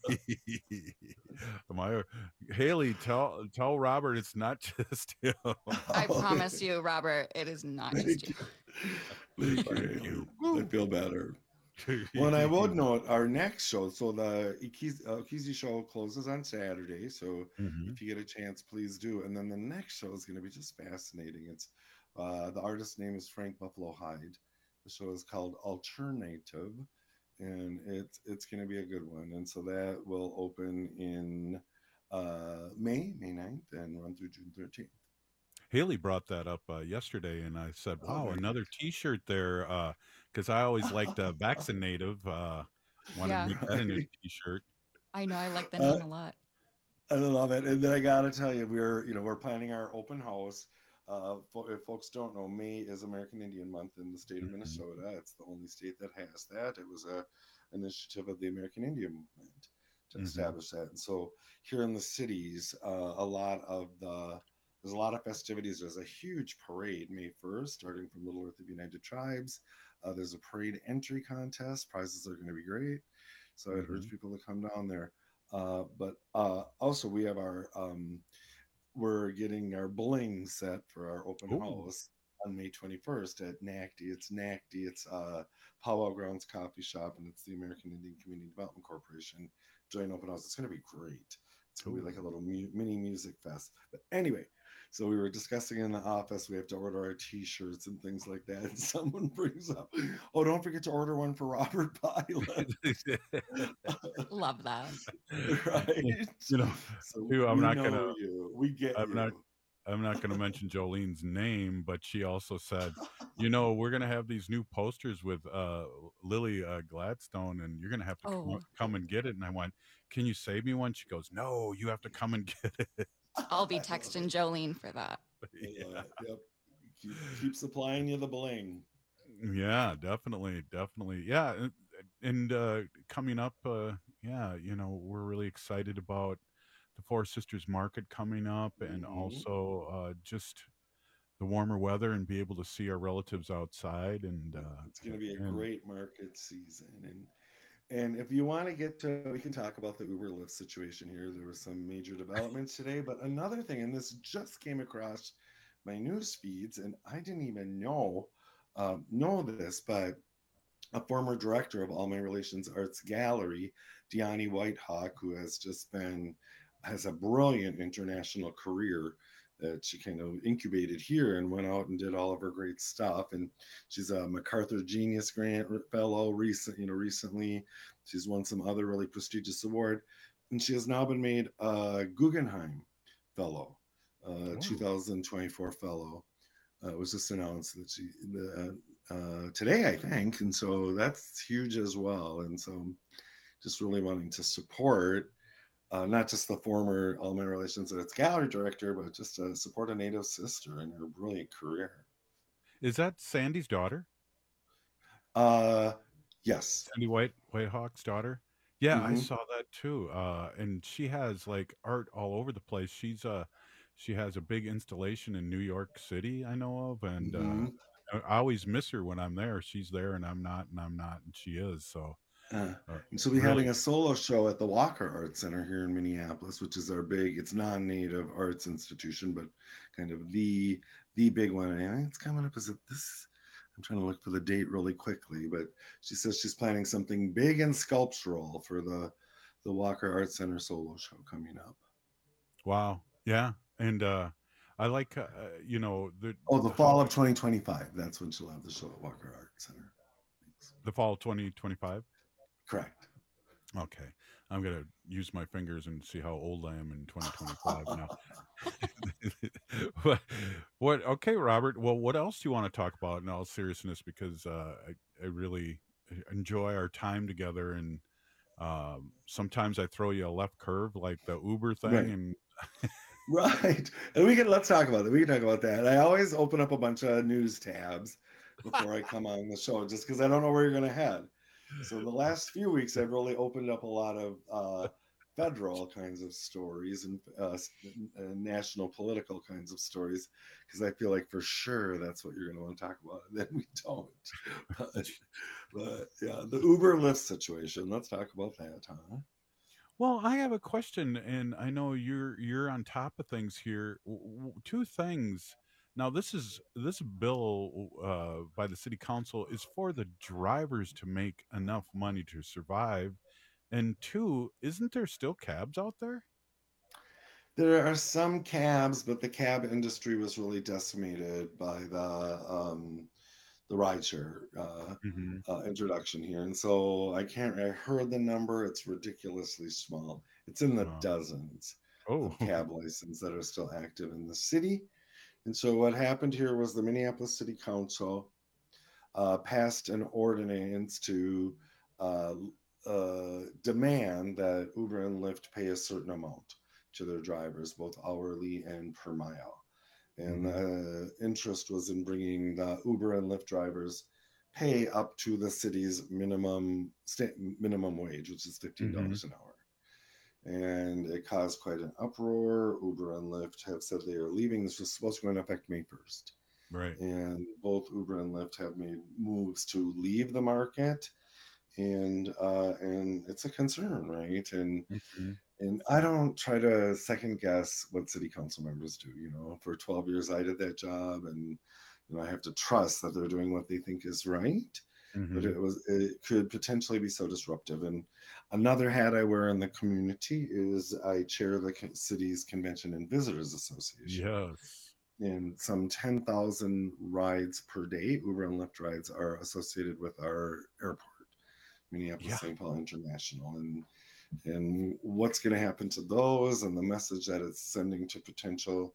My Haley, tell tell Robert it's not just him. I promise you, Robert, it is not just you. Thank you. I feel better. Well, and I would note our next show. So the Okizi, uh, Okizi show closes on Saturday. So Mhm. if you get a chance, please do. And then the next show is going to be just fascinating. It's uh, the artist's name is Frank Buffalo Hyde. The show is called Alternative, and it's it's going to be a good one. And so that will open in uh, May, May ninth, and run through June thirteenth. Haley brought that up uh, yesterday, and I said, Oh, wow, very another T-shirt there, because I always liked uh, Vaccinative. Uh, wanted Yeah. to make that a new T-shirt. I know, I like the Uh, name a lot. I love it. And then I gotta tell you, we're you know we're planning our open house. Uh, fo- if folks don't know, May is American Indian Month in the state of Minnesota. It's the only state that has that. It was a initiative of the American Indian movement to Mhm. establish that. And so here in the cities, uh, a lot of the there's a lot of festivities. There's a huge parade May first, starting from Little Earth of United Tribes. Uh, there's a parade entry contest. Prizes are going to be great. So I'd urge people to come down there. Uh, but uh, also we have our um, we're getting our bling set for our open Ooh. house on May twenty-first at N A C D. It's N A C D. It's uh, Powwow Grounds Coffee Shop, and it's the American Indian Community Development Corporation joint open house. It's going to be great. It's going to be like a little mu- mini music fest. But anyway, so we were discussing in the office, we have to order our T-shirts and things like that. And someone brings up, oh, don't forget to order one for Robert Pilot. Love that. Right? You know, So too, I'm we not know gonna. you. We get I'm you. not. I'm not going to mention Jolene's name, but she also said, you know, we're going to have these new posters with uh, Lily uh, Gladstone, and you're going to have to Oh. come, come and get it. And I went, can you save me one? She goes, no, you have to come and get it. I'll be texting Jolene for that. Yeah. Yep. Keep, keep supplying you the bling. Yeah, definitely, definitely. Yeah, and, and uh, coming up, uh, yeah, you know, we're really excited about the Four Sisters Market coming up, and Mhm. also uh, just the warmer weather and be able to see our relatives outside. And uh, It's going to be a and- great market season, and And if you want to get to, we can talk about the Uber Lyft situation here. There was some major developments today, but another thing, and this just came across my news feeds, and I didn't even know uh, know this, but a former director of All My Relations Arts Gallery, Deani Whitehawk, who has just been has a brilliant international career that she kind of incubated here and went out and did all of her great stuff. And she's a MacArthur Genius Grant Fellow recent, you know, recently. She's won some other really prestigious award. And she has now been made a Guggenheim Fellow, uh, two thousand twenty-four Fellow. Uh, it was just announced that she, the, uh, today, I think. And so that's huge as well. And so just really wanting to support Uh, not just the former All My Relations Arts Gallery director, but just to support a Native sister in her brilliant career. Is that Sandy's daughter? Uh, yes. Sandy White Whitehawk's daughter. Yeah, I Mhm. saw that too. Uh, and she has like art all over the place. She's uh she has a big installation in New York City, I know of, and Mhm. uh, I I always miss her when I'm there. She's there, and I'm not, and I'm not, and she is. So, Uh, uh, and she'll be really, having a solo show at the Walker Art Center here in Minneapolis, which is our big, it's non-native arts institution, but kind of the the big one. And it's coming up, is it this? I'm trying to look for the date really quickly, but she says she's planning something big and sculptural for the the Walker Art Center solo show coming up. wow, yeah, and uh, I like uh, uh, you know the Oh, the how fall of twenty twenty-five. That's when she'll have the show at Walker Art Center. the fall of twenty twenty-five. Correct. Okay, I'm gonna use my fingers and see how old I am in twenty twenty-five now. what, what? Okay, Robert. Well, what else do you want to talk about in all seriousness? Because uh, I, I really enjoy our time together, and um, sometimes I throw you a left curve like the Uber thing, Right. and Right. And we can, let's talk about it. We can talk about that. I always open up a bunch of news tabs before I come on the show, just because I don't know where you're going to head. So the last few weeks, I've really opened up a lot of uh, federal kinds of stories and uh, s- uh, national political kinds of stories, because I feel like for sure that's what you're going to want to talk about. And then we don't. But, but yeah, the Uber Lyft situation. Let's talk about that, huh? well, I have a question, and I know you're you're on top of things here. W- w- Two things. Now, this is this bill uh, by the city council is for the drivers to make enough money to survive, and two, isn't there still cabs out there? There are some cabs, but the cab industry was really decimated by the um, the rideshare uh, hmm uh, introduction here, and so I can't. I heard the number; it's ridiculously small. It's in the Uh, dozens oh, of cab licenses that are still active in the city. And so what happened here was the Minneapolis City Council uh, passed an ordinance to uh, uh, demand that Uber and Lyft pay a certain amount to their drivers, both hourly and per mile. And mhm. the interest was in bringing the Uber and Lyft drivers pay up to the city's minimum sta- minimum wage, which is fifteen dollars Mhm. an hour. And it caused quite an uproar. Uber and Lyft have said they are leaving. This was supposed to go into effect May first. Right. And both Uber and Lyft have made moves to leave the market. And uh, and it's a concern, right? And Mhm. and I don't try to second guess what city council members do. You know, for twelve years I did that job, and you know I have to trust that they're doing what they think is right. But Mhm. it was it could potentially be so disruptive. And another hat I wear in the community is I chair the co- city's Convention and Visitors Association. Yes. And some ten thousand rides per day, Uber and Lyft rides, are associated with our airport, Minneapolis Yeah. Saint Paul International. And and what's going to happen to those, and the message that it's sending to potential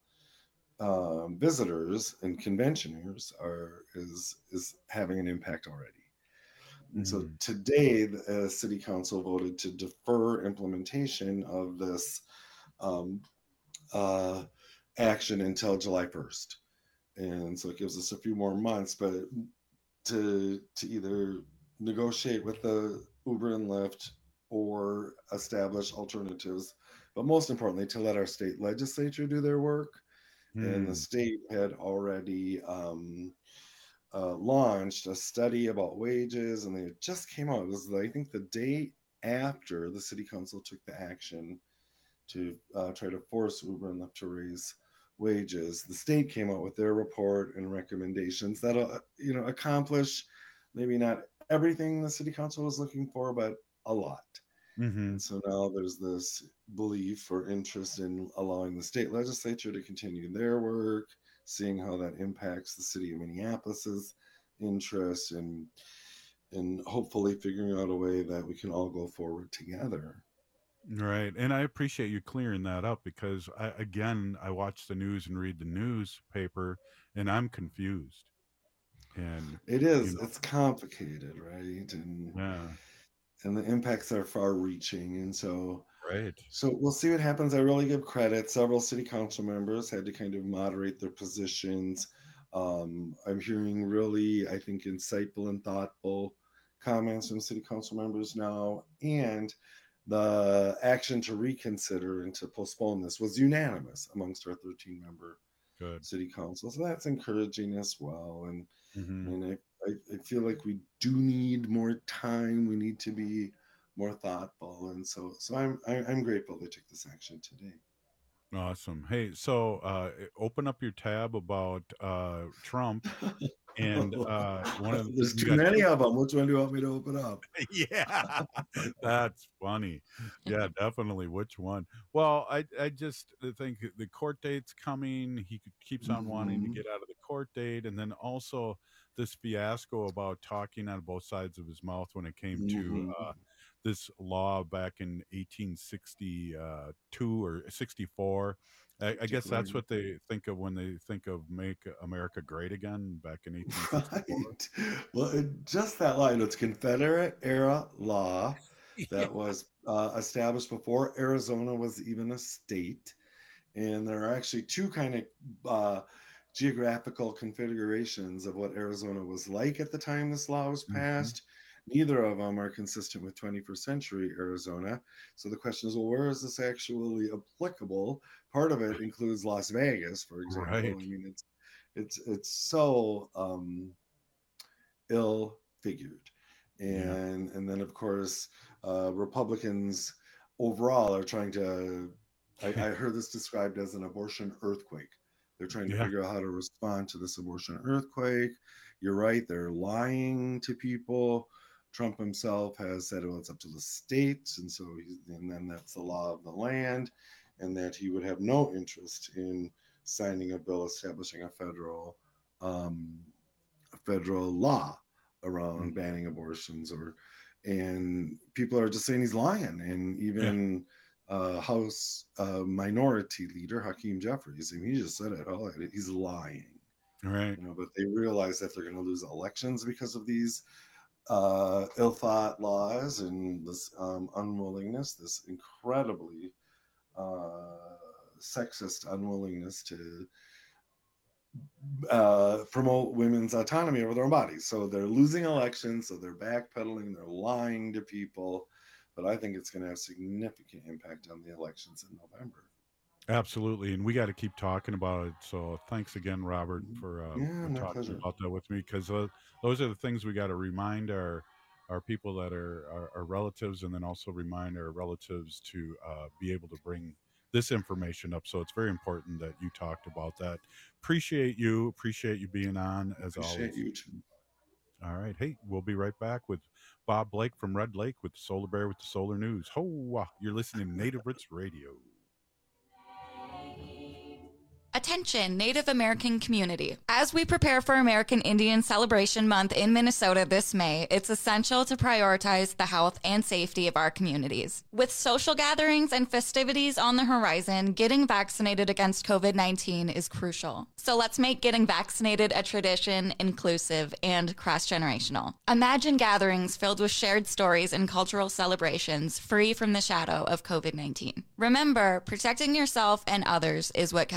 um, visitors and conventioners are is is having an impact already. And so Mm. today, the uh, city council voted to defer implementation of this um, uh, action until July first. And so it gives us a few more months, but to to either negotiate with the Uber and Lyft or establish alternatives, but most importantly, to let our state legislature do their work. And the Mm. state had already um, uh, launched a study about wages, and they just came out. It was, I think, the day after the city council took the action to uh, try to force Uber and Lyft to raise wages. The state came out with their report and recommendations that'll, you know, accomplish maybe not everything the city council was looking for, but a lot. Mm-hmm. And so now there's this belief or interest in allowing the state legislature to continue their work, seeing how that impacts the city of Minneapolis's interest, and and hopefully figuring out a way that we can all go forward together. Right. And I appreciate you clearing that up, because I, again, I watch the news and read the newspaper and I'm confused. And it is, you know, it's complicated, right? And yeah. And the impacts are far reaching. And so, right. So we'll see what happens. I really give credit. Several city council members had to kind of moderate their positions. Um, I'm hearing really, I think, insightful and thoughtful comments from city council members now. And the action to reconsider and to postpone this was unanimous amongst our thirteen member Good. city council. So that's encouraging as well. And, mm-hmm. and I, I, I feel like we do need more time. We need to be more thoughtful. And so, so I'm, I, I'm grateful they took this action today. Awesome. Hey, so uh, open up your tab about uh, Trump. And uh, one of there's too many two... of them. Which one do you want me to open up? Yeah, that's funny. Yeah, definitely. Which one? Well, I I just think the court date's coming. He keeps on mm-hmm. wanting to get out of the court date, and then also this fiasco about talking out of both sides of his mouth when it came mm-hmm. to uh, this law back in eighteen sixty-two or sixty-four. I, I guess that's what they think of when they think of Make America Great Again back in eighteen sixty-four. Right. Well, it, just that line, it's Confederate era law that yeah. was uh, established before Arizona was even a state. And there are actually two kind of uh, geographical configurations of what Arizona was like at the time this law was passed. Mm-hmm. Neither of them are consistent with twenty-first century Arizona. So the question is, well, where is this actually applicable? Part of it includes Las Vegas, for example. Right. I mean, it's it's it's so um, ill-figured. And yeah. and then, of course, uh, Republicans overall are trying to, I, I heard this described as an abortion earthquake. They're trying to yeah. figure out how to respond to this abortion earthquake. You're right, they're lying to people. Trump himself has said, well, it's up to the states, and so he's, and then that's the law of the land, and that he would have no interest in signing a bill establishing a federal um, a federal law around mm-hmm. banning abortions, or and people are just saying he's lying, and even yeah. uh, House uh, Minority Leader Hakeem Jeffries, I mean, he just said it all, he's lying. Right. You know, but they realize that they're going to lose elections because of these uh, ill-thought laws and this um, unwillingness, this incredibly uh, sexist unwillingness to uh, promote women's autonomy over their own bodies. So they're losing elections, so they're backpedaling, they're lying to people. But I think it's going to have significant impact on the elections in November. Absolutely, and we got to keep talking about it. So thanks again, Robert, for, uh, yeah, for talking pleasure. about that with me, because uh, those are the things we got to remind our our people that are our, our relatives, and then also remind our relatives to uh, be able to bring this information up. So it's very important that you talked about that. Appreciate you. Appreciate you being on, as Appreciate always. You too. All right. Hey, we'll be right back with Bob Blake from Red Lake with the Solar Bear with the Solar News. Ho, you're listening to Native Roots Radio. Attention, Native American community. As we prepare for American Indian Celebration Month in Minnesota this May, it's essential to prioritize the health and safety of our communities. With social gatherings and festivities on the horizon, getting vaccinated against COVID nineteen is crucial. So let's make getting vaccinated a tradition, inclusive, and cross-generational. Imagine gatherings filled with shared stories and cultural celebrations, free from the shadow of COVID nineteen. Remember, protecting yourself and others is what counts.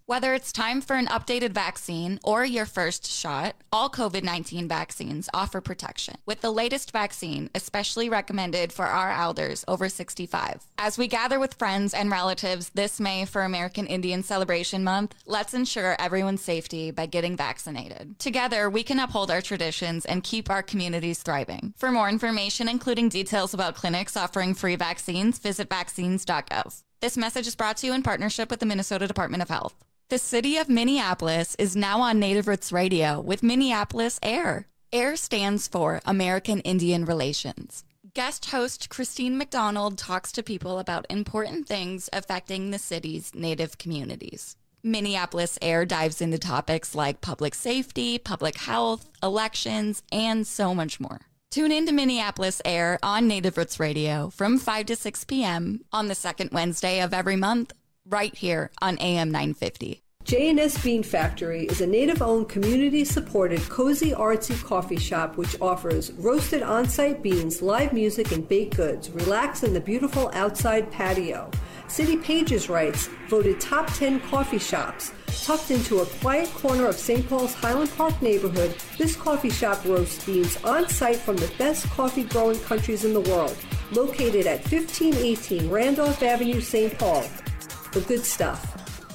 Whether it's time for an updated vaccine or your first shot, all COVID nineteen vaccines offer protection, with the latest vaccine especially recommended for our elders over sixty-five. As we gather with friends and relatives this May for American Indian Celebration Month, let's ensure everyone's safety by getting vaccinated. Together, we can uphold our traditions and keep our communities thriving. For more information, including details about clinics offering free vaccines, visit vaccines dot gov. This message is brought to you in partnership with the Minnesota Department of Health. The city of Minneapolis is now on Native Roots Radio with Minneapolis AIR. AIR stands for American Indian Relations. Guest host Christine McDonald talks to people about important things affecting the city's Native communities. Minneapolis AIR dives into topics like public safety, public health, elections, and so much more. Tune in to Minneapolis AIR on Native Roots Radio from five to six p.m. on the second Wednesday of every month, right here on A M nine fifty. J and S Bean Factory is a Native-owned, community-supported, cozy, artsy coffee shop which offers roasted on-site beans, live music, and baked goods. Relax in the beautiful outside patio. City Pages writes, voted top ten coffee shops. Tucked into a quiet corner of Saint Paul's Highland Park neighborhood, this coffee shop roasts beans on-site from the best coffee-growing countries in the world. Located at fifteen eighteen Randolph Avenue, Saint Paul. The good stuff.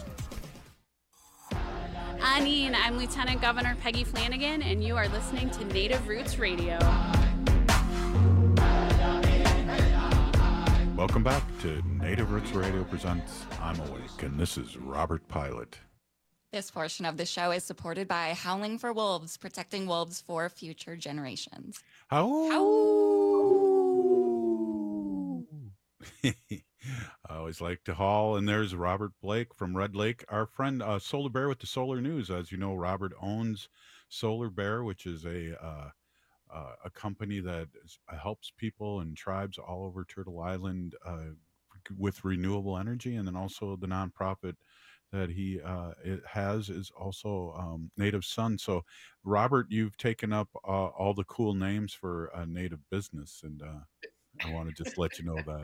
Anine, I'm Lieutenant Governor Peggy Flanagan, and you are listening to Native Roots Radio. Welcome back to Native Roots Radio presents I'm Awake, and this is Robert Pilot. This portion of the show is supported by Howling for Wolves, protecting wolves for future generations. How? How? I always like to haul, and there's Robert Blake from Red Lake, our friend uh, Solar Bear with the Solar News. As you know, Robert owns Solar Bear, which is a uh, uh, a company that is, uh, helps people and tribes all over Turtle Island uh, with renewable energy, and then also the nonprofit that he uh, it has is also um, Native Sun. So, Robert, you've taken up uh, all the cool names for a Native business, and uh, I want to just let you know that.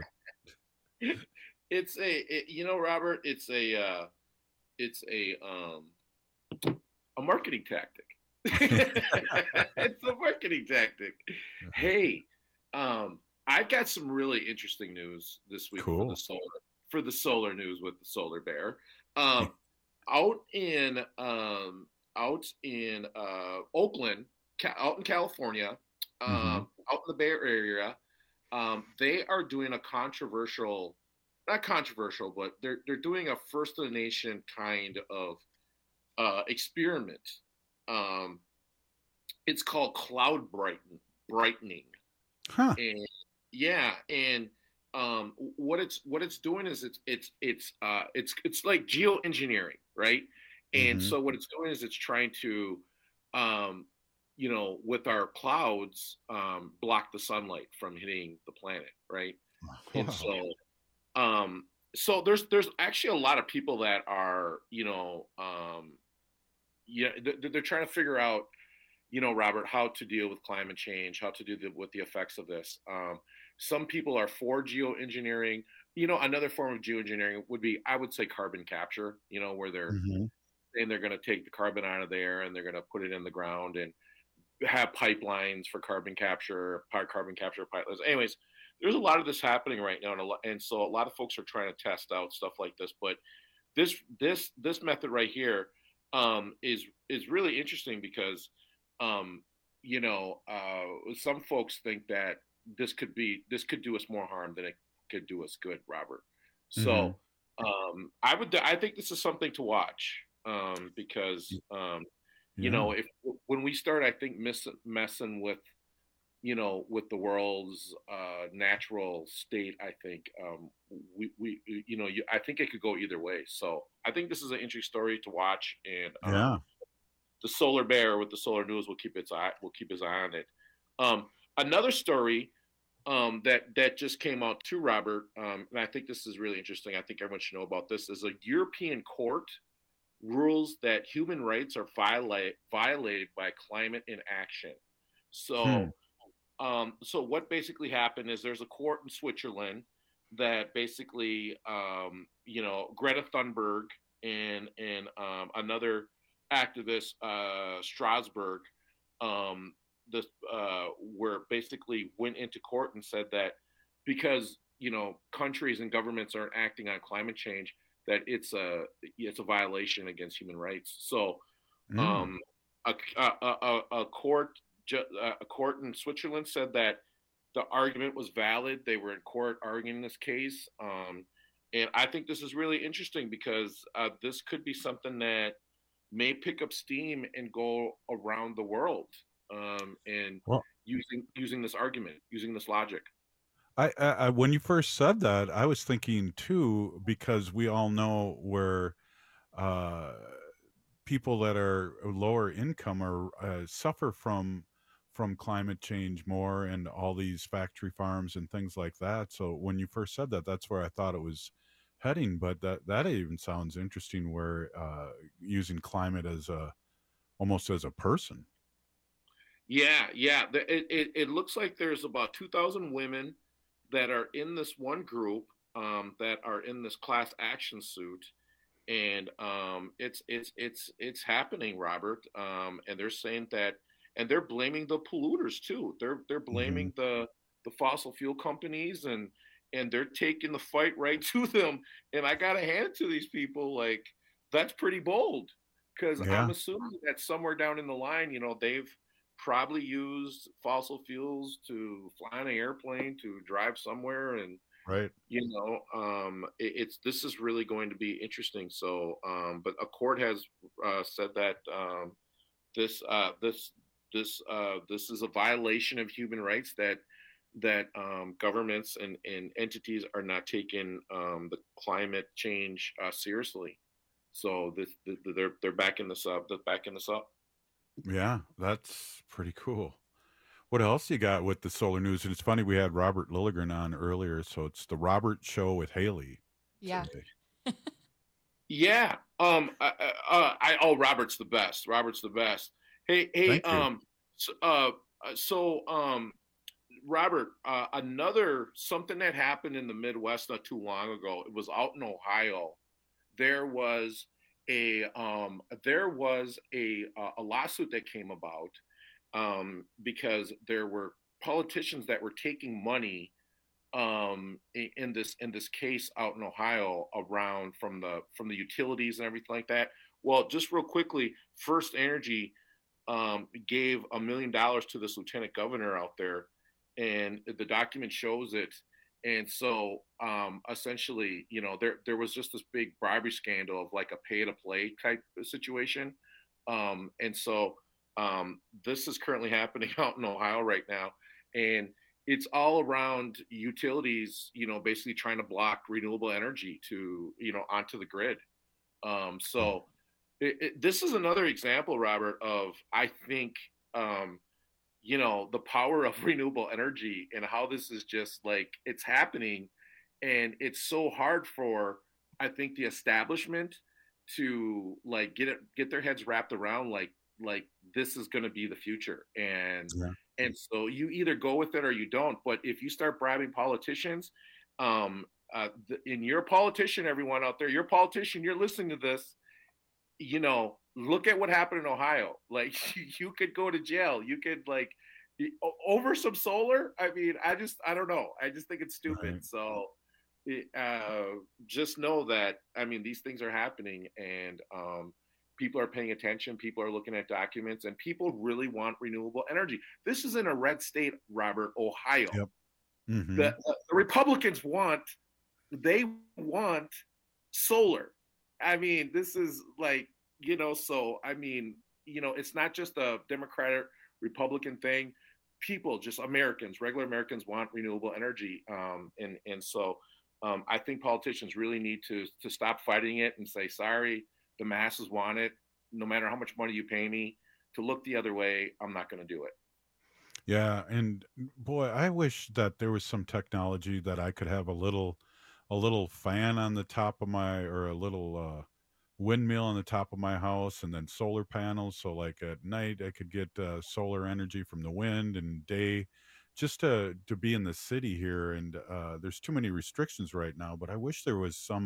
It's a, it, you know, Robert, it's a, uh, it's a, um, a marketing tactic. It's a marketing tactic. Hey, um, I've got some really interesting news this week cool. for the solar, for the solar news with the Solar Bear. Um, out in, um, out in, uh, Oakland, ca- out in California, um, mm-hmm. out in the Bay Area, um, they are doing a controversial, not controversial, but they're they're doing a first of the nation kind of uh, experiment. Um, it's called cloud brighten, brightening. Huh. And yeah, and um, what it's what it's doing is it's it's it's uh, it's it's like geoengineering, right? And Mm-hmm. so what it's doing is it's trying to, um, you know, with our clouds, um, block the sunlight from hitting the planet, right? And so. Um, so there's there's actually a lot of people that are, you know, um, yeah, they're, they're trying to figure out, you know, Robert, how to deal with climate change, how to do the, with the effects of this. Um, some people are for geoengineering. You know, another form of geoengineering would be, I would say, carbon capture. You know, where they're Mm-hmm. saying they're going to take the carbon out of there and they're going to put it in the ground and have pipelines for carbon capture, carbon capture pipelines. Anyways. There's a lot of this happening right now, and, a lot, and so a lot of folks are trying to test out stuff like this. But this this this method right here um, is is really interesting because um, you know uh, some folks think that this could be this could do us more harm than it could do us good, Robert. So mm-hmm. um, I would I think this is something to watch um, because um, you yeah. know if when we start I think miss, messing with you know, with the world's uh, natural state, I think um, we, we, you know, you, I think it could go either way. So I think this is an interesting story to watch, and um, yeah. the Solar Bear with the Solar News will keep its eye, will keep his eye on it. Um, another story um, that that just came out too, Robert, um, and I think this is really interesting. I think everyone should know about this. Is a European court rules that human rights are violate, violated by climate inaction. So. Hmm. Um, so what basically happened is there's a court in Switzerland that basically, um, you know, Greta Thunberg and and um, another activist, uh, Strasbourg, um, this uh, where basically went into court and said that because you know countries and governments aren't acting on climate change, that it's a it's a violation against human rights. So, Mm. um, a, a, a, a court a court in Switzerland said that the argument was valid. They were in court arguing this case, um, and I think this is really interesting because uh, this could be something that may pick up steam and go around the world, um, and Well, using using this argument, using this logic. I, I, I when you first said that, I was thinking too, because we all know where uh, people that are lower income are uh, suffer from from climate change more, and all these factory farms and things like that. So when you first said that, that's where I thought it was heading. But that that even sounds interesting, where uh, using climate as a almost as a person. Yeah, yeah. The- It, it, it looks like there's about two thousand women that are in this one group, um, that are in this class action suit. And um, it's it's it's it's happening, Robert. Um, and they're saying that, and they're blaming the polluters too. They're they're blaming the the fossil fuel companies, and and they're taking the fight right to them. And I gotta hand it to these people. Like, that's pretty bold, because Yeah. I'm assuming that somewhere down in the line, you know, they've probably used fossil fuels to fly on an airplane, to drive somewhere, and Right. you know, um, it, it's this is really going to be interesting. So, um, but a court has uh, said that um, this uh, this this uh, this is a violation of human rights, that that um, governments and, and entities are not taking um, the climate change uh, seriously. So this, th- they're they're backing this up. They're backing this up. Yeah, that's pretty cool. What else you got with the solar news? And it's funny, we had Robert Lilligren on earlier, so it's the Robert Show with Haley. Yeah. today. Yeah. Um. I, uh, I. Oh, Robert's the best. Robert's the best. Hey. Hey. Thank you. Um. So, uh. So. Um. Robert. Uh. Another something that happened in the Midwest not too long ago. It was out in Ohio. There was a. Um. There was a. A lawsuit that came about. Um. Because there were politicians that were taking money um in, in this in this case out in Ohio around from the from the utilities and everything like that. Well, just real quickly, First Energy um gave a million dollars to this lieutenant governor out there, and the document shows it. And so um essentially, you know, there there was just this big bribery scandal of like a pay to play type of situation. Um and so um this is currently happening out in Ohio right now, and it's all around utilities, you know, basically trying to block renewable energy to, you know, onto the grid. Um, so it, it, this is another example, Robert, of, I think, um, you know, the power of renewable energy and how this is just like, it's happening. And it's so hard for, I think, the establishment to like get it, get their heads wrapped around like, like this is going to be the future. And, Yeah. and so you either go with it or you don't. But if you start bribing politicians, um, uh, the, and you're a politician, everyone out there, you're a politician, you're listening to this, you know, look at what happened in Ohio. Like you could go to jail. You could like o- over some solar. I mean, I just, I don't know. I just think it's stupid. Right. So uh, just know that, I mean, these things are happening, and um, people are paying attention. People are looking at documents, and people really want renewable energy. This is in a red state, Robert, Ohio. Yep. Mhm. The, the Republicans want, they want solar. I mean, this is like, you know, so, I mean, you know, it's not just a Democratic Republican thing. People, just Americans, regular Americans want renewable energy. Um, and, and so um, I think politicians really need to, to stop fighting it and say, sorry, the masses want it, no matter how much money you pay me, to look the other way. I'm not going to do it. Yeah, and boy, I wish that there was some technology that I could have a little a little fan on the top of my, or a little uh windmill on the top of my house, and then solar panels, so like at night I could get uh, solar energy from the wind, and day just to to be in the city here. And uh there's too many restrictions right now, but I wish there was some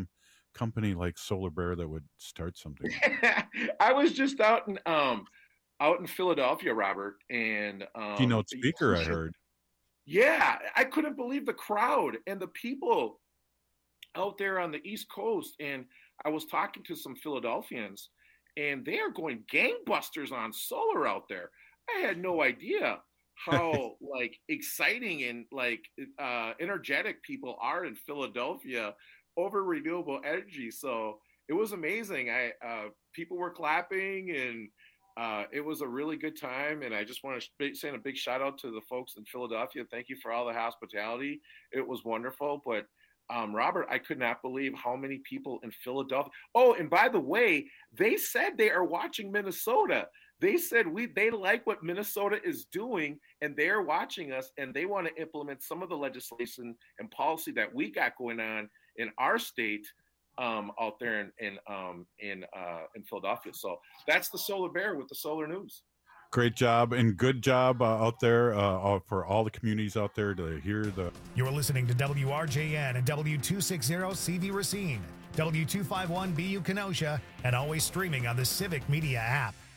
company like Solar Bear that would start something. I was just out in um out in Philadelphia, Robert, and um, keynote speaker. I heard. Yeah, I couldn't believe the crowd and the people out there on the East Coast. And I was talking to some Philadelphians, and they are going gangbusters on solar out there. I had no idea how like exciting and like uh, energetic people are in Philadelphia over renewable energy. So it was amazing. I uh, people were clapping, and uh, it was a really good time. And I just want to send a big shout out to the folks in Philadelphia. Thank you for all the hospitality. It was wonderful. But um, Robert, I could not believe how many people in Philadelphia. Oh, and by the way, they said they are watching Minnesota. They said we they like what Minnesota is doing, and they're watching us, and they want to implement some of the legislation and policy that we got going on in our state um, out there in in um, in, uh, in Philadelphia. So that's the Solar Bear with the solar news. Great job and good job uh, out there uh, for all the communities out there to hear the. You're listening to W R J N and W two sixty C V Racine, W two fifty-one B U Kenosha, and always streaming on the Civic Media app.